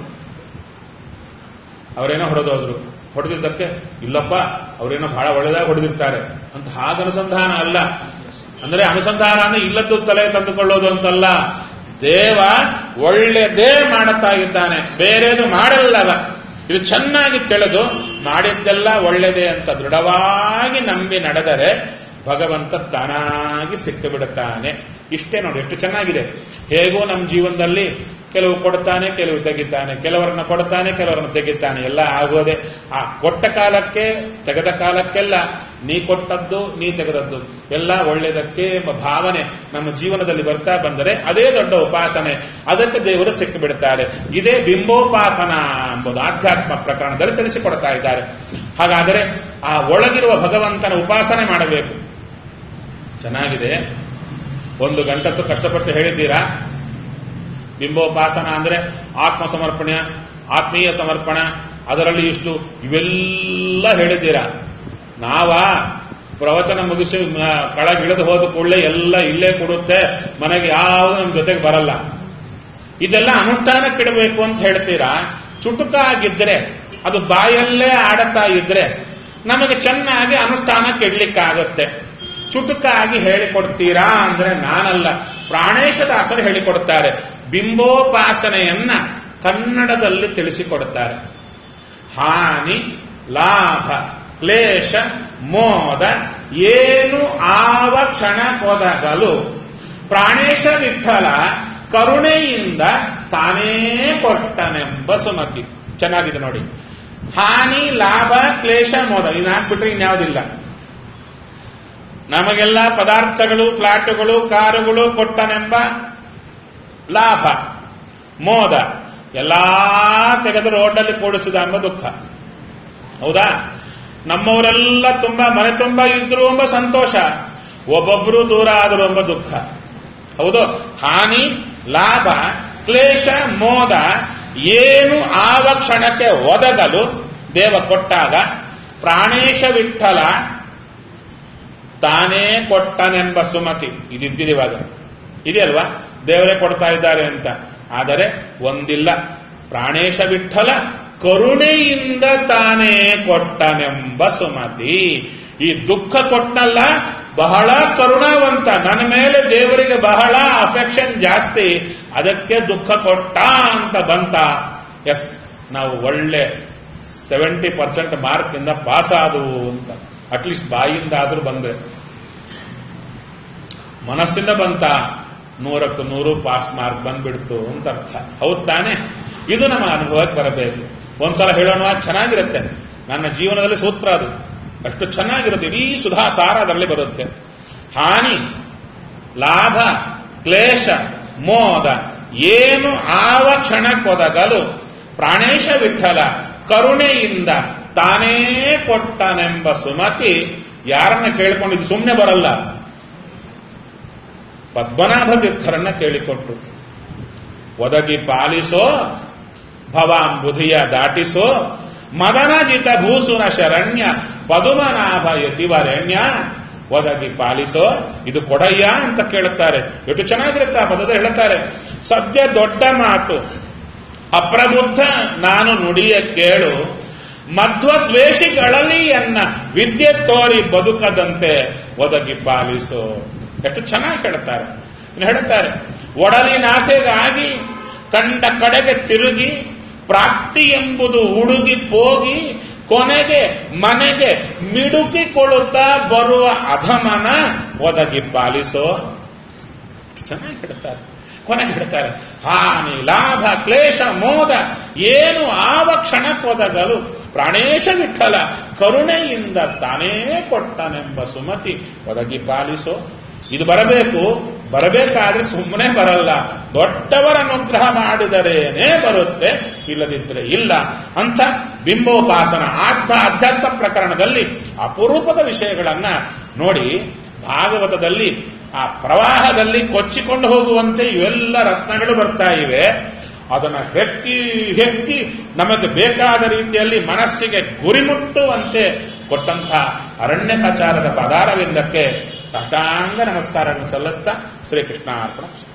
ಅವರೇನೋ ಹೊಡೆದೋದ್ರು, ಹೊಡೆದಿದ್ದಕ್ಕೆ ಇಲ್ಲಪ್ಪ ಅವರೇನೋ ಬಹಳ ಒಳ್ಳೆದಾಗಿ ಹೊಡೆದಿರ್ತಾರೆ ಅಂತ ಹಾಗೆ ಅನುಸಂಧಾನ ಅಲ್ಲ. ಅಂದರೆ ಅನುಸಂಧಾನ ಅಂದ್ರೆ ಇಲ್ಲದ್ದು ತಲೆ ತಂದುಕೊಳ್ಳೋದು ಅಂತಲ್ಲ. ದೇವ ಒಳ್ಳೆದೇ ಮಾಡುತ್ತಾ ಇದ್ದಾನೆ, ಬೇರೇದು ಮಾಡಲ್ಲವ. ಇದು ಚೆನ್ನಾಗಿ ತಿಳಿದು ಮಾಡಿದ್ದೆಲ್ಲ ಒಳ್ಳೆದೇ ಅಂತ ದೃಢವಾಗಿ ನಂಬಿ ನಡೆದರೆ ಭಗವಂತ ತಾನಾಗಿ ಸಿಕ್ಕಿಬಿಡುತ್ತಾನೆ. ಇಷ್ಟೇ ನೋಡಿ, ಎಷ್ಟು ಚೆನ್ನಾಗಿದೆ. ಹೇಗೋ ನಮ್ಮ ಜೀವನದಲ್ಲಿ ಕೆಲವು ಕೊಡ್ತಾನೆ, ಕೆಲವು ತೆಗಿತಾನೆ, ಕೆಲವರನ್ನ ಕೊಡ್ತಾನೆ, ಕೆಲವರನ್ನ ತೆಗಿತಾನೆ. ಎಲ್ಲ ಆಗೋದೆ ಆ ಕೊಟ್ಟ ಕಾಲಕ್ಕೆ ತೆಗೆದ ಕಾಲಕ್ಕೆಲ್ಲ ನೀ ಕೊಟ್ಟದ್ದು ನೀ ತೆಗೆದದ್ದು ಎಲ್ಲ ಒಳ್ಳೆಯದಕ್ಕೆ ಎಂಬ ಭಾವನೆ ನಮ್ಮ ಜೀವನದಲ್ಲಿ ಬರ್ತಾ ಬಂದರೆ ಅದೇ ದೊಡ್ಡ ಉಪಾಸನೆ. ಅದಕ್ಕೆ ದೇವರು ಸಿಕ್ಕಿಬಿಡುತ್ತಾರೆ. ಇದೇ ಬಿಂಬೋಪಾಸನ ಎಂಬುದು ಆಧ್ಯಾತ್ಮ ಪ್ರಕರಣದಲ್ಲಿ ತಿಳಿಸಿಕೊಡ್ತಾ ಇದ್ದಾರೆ. ಹಾಗಾದರೆ ಆ ಒಳಗಿರುವ ಭಗವಂತನ ಉಪಾಸನೆ ಮಾಡಬೇಕು. ಚೆನ್ನಾಗಿದೆ. 1 ಗಂಟತ್ತು ಕಷ್ಟಪಟ್ಟು ಹೇಳಿದ್ದೀರಾ. ಬಿಂಬೋಪಾಸನ ಅಂದ್ರೆ ಆತ್ಮ ಸಮರ್ಪಣೆ, ಆತ್ಮೀಯ ಸಮರ್ಪಣ, ಅದರಲ್ಲಿ ಇಷ್ಟು ಇವೆಲ್ಲ ಹೇಳಿದ್ದೀರಾ. ನಾವ ಪ್ರವಚನ ಮುಗಿಸಿ ಕೆಳಗಿಳಿದು ಹೋದ ಕೂಡಲೇ ಎಲ್ಲ ಇಲ್ಲೇ ಕೊಡುತ್ತೆ, ಮನೆಗೆ ಯಾವುದು ನಮ್ಮ ಜೊತೆಗೆ ಬರಲ್ಲ. ಇದೆಲ್ಲ ಅನುಷ್ಠಾನಕ್ಕಿಡಬೇಕು ಅಂತ ಹೇಳ್ತೀರಾ. ಚುಟುಕಾಗಿದ್ರೆ ಅದು ಬಾಯಲ್ಲೇ ಆಡುತ್ತಾ ಇದ್ರೆ ನಮಗೆ ಚೆನ್ನಾಗಿ ಅನುಷ್ಠಾನಕ್ಕೆ ಇಡ್ಲಿಕ್ಕಾಗತ್ತೆ. ಚುಟುಕಾಗಿ ಹೇಳಿಕೊಡ್ತೀರಾ ಅಂದ್ರೆ ನಾನಲ್ಲ, ಪ್ರಾಣೇಶದಾಸರು ಹೇಳಿಕೊಡ್ತಾರೆ. ಬಿಂಬೋಪಾಸನೆಯನ್ನ ಕನ್ನಡದಲ್ಲಿ ತಿಳಿಸಿಕೊಡುತ್ತಾರೆ. ಹಾನಿ, ಲಾಭ, ಕ್ಲೇಶ, ಮೋದ ಏನು ಆವ ಕ್ಷಣ ಕೊದಗಲು ಪ್ರಾಣೇಶ ವಿಠಲ ಕರುಣೆಯಿಂದ ತಾನೇ ಕೊಟ್ಟನೆಂಬ ಸುಮತಿ. ಚೆನ್ನಾಗಿದೆ ನೋಡಿ. ಹಾನಿ, ಲಾಭ, ಕ್ಲೇಶ, ಮೋದ ಇದು ಹಾಕ್ಬಿಟ್ರೆ ಇನ್ಯಾವುದಿಲ್ಲ. ನಮಗೆಲ್ಲ ಪದಾರ್ಥಗಳು, ಫ್ಲಾಟುಗಳು, ಕಾರುಗಳು ಕೊಟ್ಟನೆಂಬ ಲಾಭ, ಮೋದ ಎಲ್ಲಾ ತೆಗೆದು ರೋಡಲ್ಲಿ ಕೂಡಿಸಿದ ಎಂಬ ದುಃಖ. ಹೌದಾ? ನಮ್ಮವರೆಲ್ಲ ತುಂಬಾ ಮನೆ ತುಂಬ ಇದ್ರು ಎಂಬ ಸಂತೋಷ, ಒಬ್ಬೊಬ್ಬರು ದೂರ ಆದರು ಎಂಬ ದುಃಖ. ಹೌದು? ಹಾನಿ, ಲಾಭ, ಕ್ಲೇಶ, ಮೋದ ಏನು ಆವ ಕ್ಷಣಕ್ಕೆ ಒದಗಲು ದೇವ ಕೊಟ್ಟಾಗ ಪ್ರಾಣೇಶ ವಿಠಲ ತಾನೇ ಕೊಟ್ಟನೆಂಬ ಸುಮತಿ. ಇದಿದ್ದಿರುವಾಗ ಇದೆಯಲ್ವಾ, ದೇವರೇ ಕೊಡ್ತಾ ಇದ್ದಾರೆ ಅಂತ. ಆದರೆ ಒಂದಿಲ್ಲ, ಪ್ರಾಣೇಶ ವಿಠಲ ಕರುಣೆಯಿಂದ ತಾನೇ ಕೊಟ್ಟನೆಂಬ ಸುಮತಿ. ಈ ದುಃಖ ಕೊಟ್ಟನಲ್ಲ, ಬಹಳ ಕರುಣಾವಂತ, ನನ್ನ ಮೇಲೆ ದೇವರಿಗೆ ಬಹಳ ಅಫೆಕ್ಷನ್ ಜಾಸ್ತಿ, ಅದಕ್ಕೆ ದುಃಖ ಕೊಟ್ಟ ಅಂತ ಬಂತ. ಎಸ್, ನಾವು ಒಳ್ಳೆ 70% ಮಾರ್ಕ್ ಇಂದ ಪಾಸ್ ಆದವು ಅಂತ ಅಟ್ಲೀಸ್ಟ್ ಬಾಯಿಂದ ಆದ್ರೂ ಬಂದ್ರೆ. ಮನಸ್ಸಿಂದ ಬಂತ 100ಕ್ಕೆ 100 ಪಾಸ್ ಮಾರ್ಕ್ ಬಂದ್ಬಿಡ್ತು ಅಂತ ಅರ್ಥ. ಹೌದು ತಾನೆ? ಇದು ನಮ್ಮ ಅನುಭವಕ್ಕೆ ಬರಬೇಕು. ಒಂದ್ಸಲ ಹೇಳೋಣ, ಚೆನ್ನಾಗಿರುತ್ತೆ. ನನ್ನ ಜೀವನದಲ್ಲಿ ಸೂತ್ರ ಅದು, ಅಷ್ಟು ಚೆನ್ನಾಗಿರುತ್ತೆ. ಇಡೀ ಸುಧಾಸಾರ ಅದರಲ್ಲಿ ಬರುತ್ತೆ. ಹಾನಿ, ಲಾಭ, ಕ್ಲೇಶ, ಮೋದ ಏನು ಆವ ಕ್ಷಣಕ್ಕೊದಗಲು ಪ್ರಾಣೇಶ ವಿಠಲ ಕರುಣೆಯಿಂದ ತಾನೇ ಕೊಟ್ಟನೆಂಬ ಸುಮತಿ. ಯಾರನ್ನ ಕೇಳಿಕೊಂಡಿದ್ದು ಸುಮ್ಮನೆ ಬರಲ್ಲ. ಪದ್ಮನಾಭ ತೀರ್ಥರನ್ನ ಕೇಳಿಕೊಟ್ಟು ಒದಗಿ ಪಾಲಿಸೋ ಭವಾಂಬುಧಿಯ ದಾಟಿಸೋ ಮದನಜಿತ ಭೂಸುರ ಶರಣ್ಯ ಪದುಮನಾಭ ಯತಿವರೆಣ್ಯ. ಒದಗಿ ಪಾಲಿಸೋ, ಇದು ಕೊಡಯ್ಯ ಅಂತ ಕೇಳುತ್ತಾರೆ. ಎಷ್ಟು ಚೆನ್ನಾಗಿರುತ್ತೆ ಆ ಪದದಲ್ಲಿ ಹೇಳುತ್ತಾರೆ. ಸದ್ಯ ದೊಡ್ಡ ಮಾತು ಅಪ್ರಬುದ್ಧ ನಾನು ನುಡಿಯ ಕೇಳು, ಮಧ್ವದ್ವೇಷಿಗಳಲ್ಲಿ ಎನ್ನ ವಿದ್ಯೆ ತೋರಿ ಬದುಕದಂತೆ ಒದಗಿ ಪಾಲಿಸೋ. ಎಷ್ಟು ಚೆನ್ನಾಗಿ ಹೇಳ್ತಾರೆ. ಇನ್ನು ಹೇಳ್ತಾರೆ, ಒಡಲಿನಾಸೆಗಾಗಿ ಕಂಡ ಕಡೆಗೆ ತಿರುಗಿ ಪ್ರಾಪ್ತಿ ಎಂಬುದು ಹುಡುಗಿ ಹೋಗಿ ಕೊನೆಗೆ ಮನೆಗೆ ಮಿಡುಕಿಕೊಳ್ಳುತ್ತಾ ಬರುವ ಅಧಮನ ಒದಗಿ ಪಾಲಿಸೋ. ಚೆನ್ನಾಗಿ ಹೇಳ್ತಾರೆ. ಕೊನೆಗೆ ಹೇಳ್ತಾರೆ, ಹಾನಿ ಲಾಭ ಕ್ಲೇಶ ಮೋದ ಏನು ಆವ ಕ್ಷಣಕ್ಕೊದಗಲು ಪ್ರಾಣೇಶ ವಿಠಲ ಕರುಣೆಯಿಂದ ತಾನೇ ಕೊಟ್ಟನೆಂಬ ಸುಮತಿ ಒದಗಿ ಪಾಲಿಸೋ. ಇದು ಬರಬೇಕು, ಬರಬೇಕಾದ್ರೆ ಸುಮ್ಮನೆ ಬರಲ್ಲ, ದೊಡ್ಡವರ ಅನುಗ್ರಹ ಮಾಡಿದರೇನೇ ಬರುತ್ತೆ, ಇಲ್ಲದಿದ್ರೆ ಇಲ್ಲ ಅಂತ ಬಿಂಬೋಪಾಸನ ಆಧ್ಯಾತ್ಮ ಪ್ರಕರಣದಲ್ಲಿ ಅಪರೂಪದ ವಿಷಯಗಳನ್ನ ನೋಡಿ. ಭಾಗವತದಲ್ಲಿ ಆ ಪ್ರವಾಹದಲ್ಲಿ ಕೊಚ್ಚಿಕೊಂಡು ಹೋಗುವಂತೆ ಇವೆಲ್ಲ ರತ್ನಗಳು ಬರ್ತಾ ಇವೆ. ಅದನ್ನು ಹೆಕ್ಕಿ ನಮಗೆ ಬೇಕಾದ ರೀತಿಯಲ್ಲಿ ಮನಸ್ಸಿಗೆ ಗುರಿಮುಟ್ಟುವಂತೆ ಕೊಟ್ಟಂಥ ಅರಣ್ಯಕಾಚಾರದ ಪದಾರವಿಂದಕ್ಕೆ ಸಾಷ್ಟಾಂಗ ನಮಸ್ಕಾರಗಳನ್ನು ಸಲ್ಲಿಸ್ತಾ ಶ್ರೀಕೃಷ್ಣ ಅರ್ಪಣ.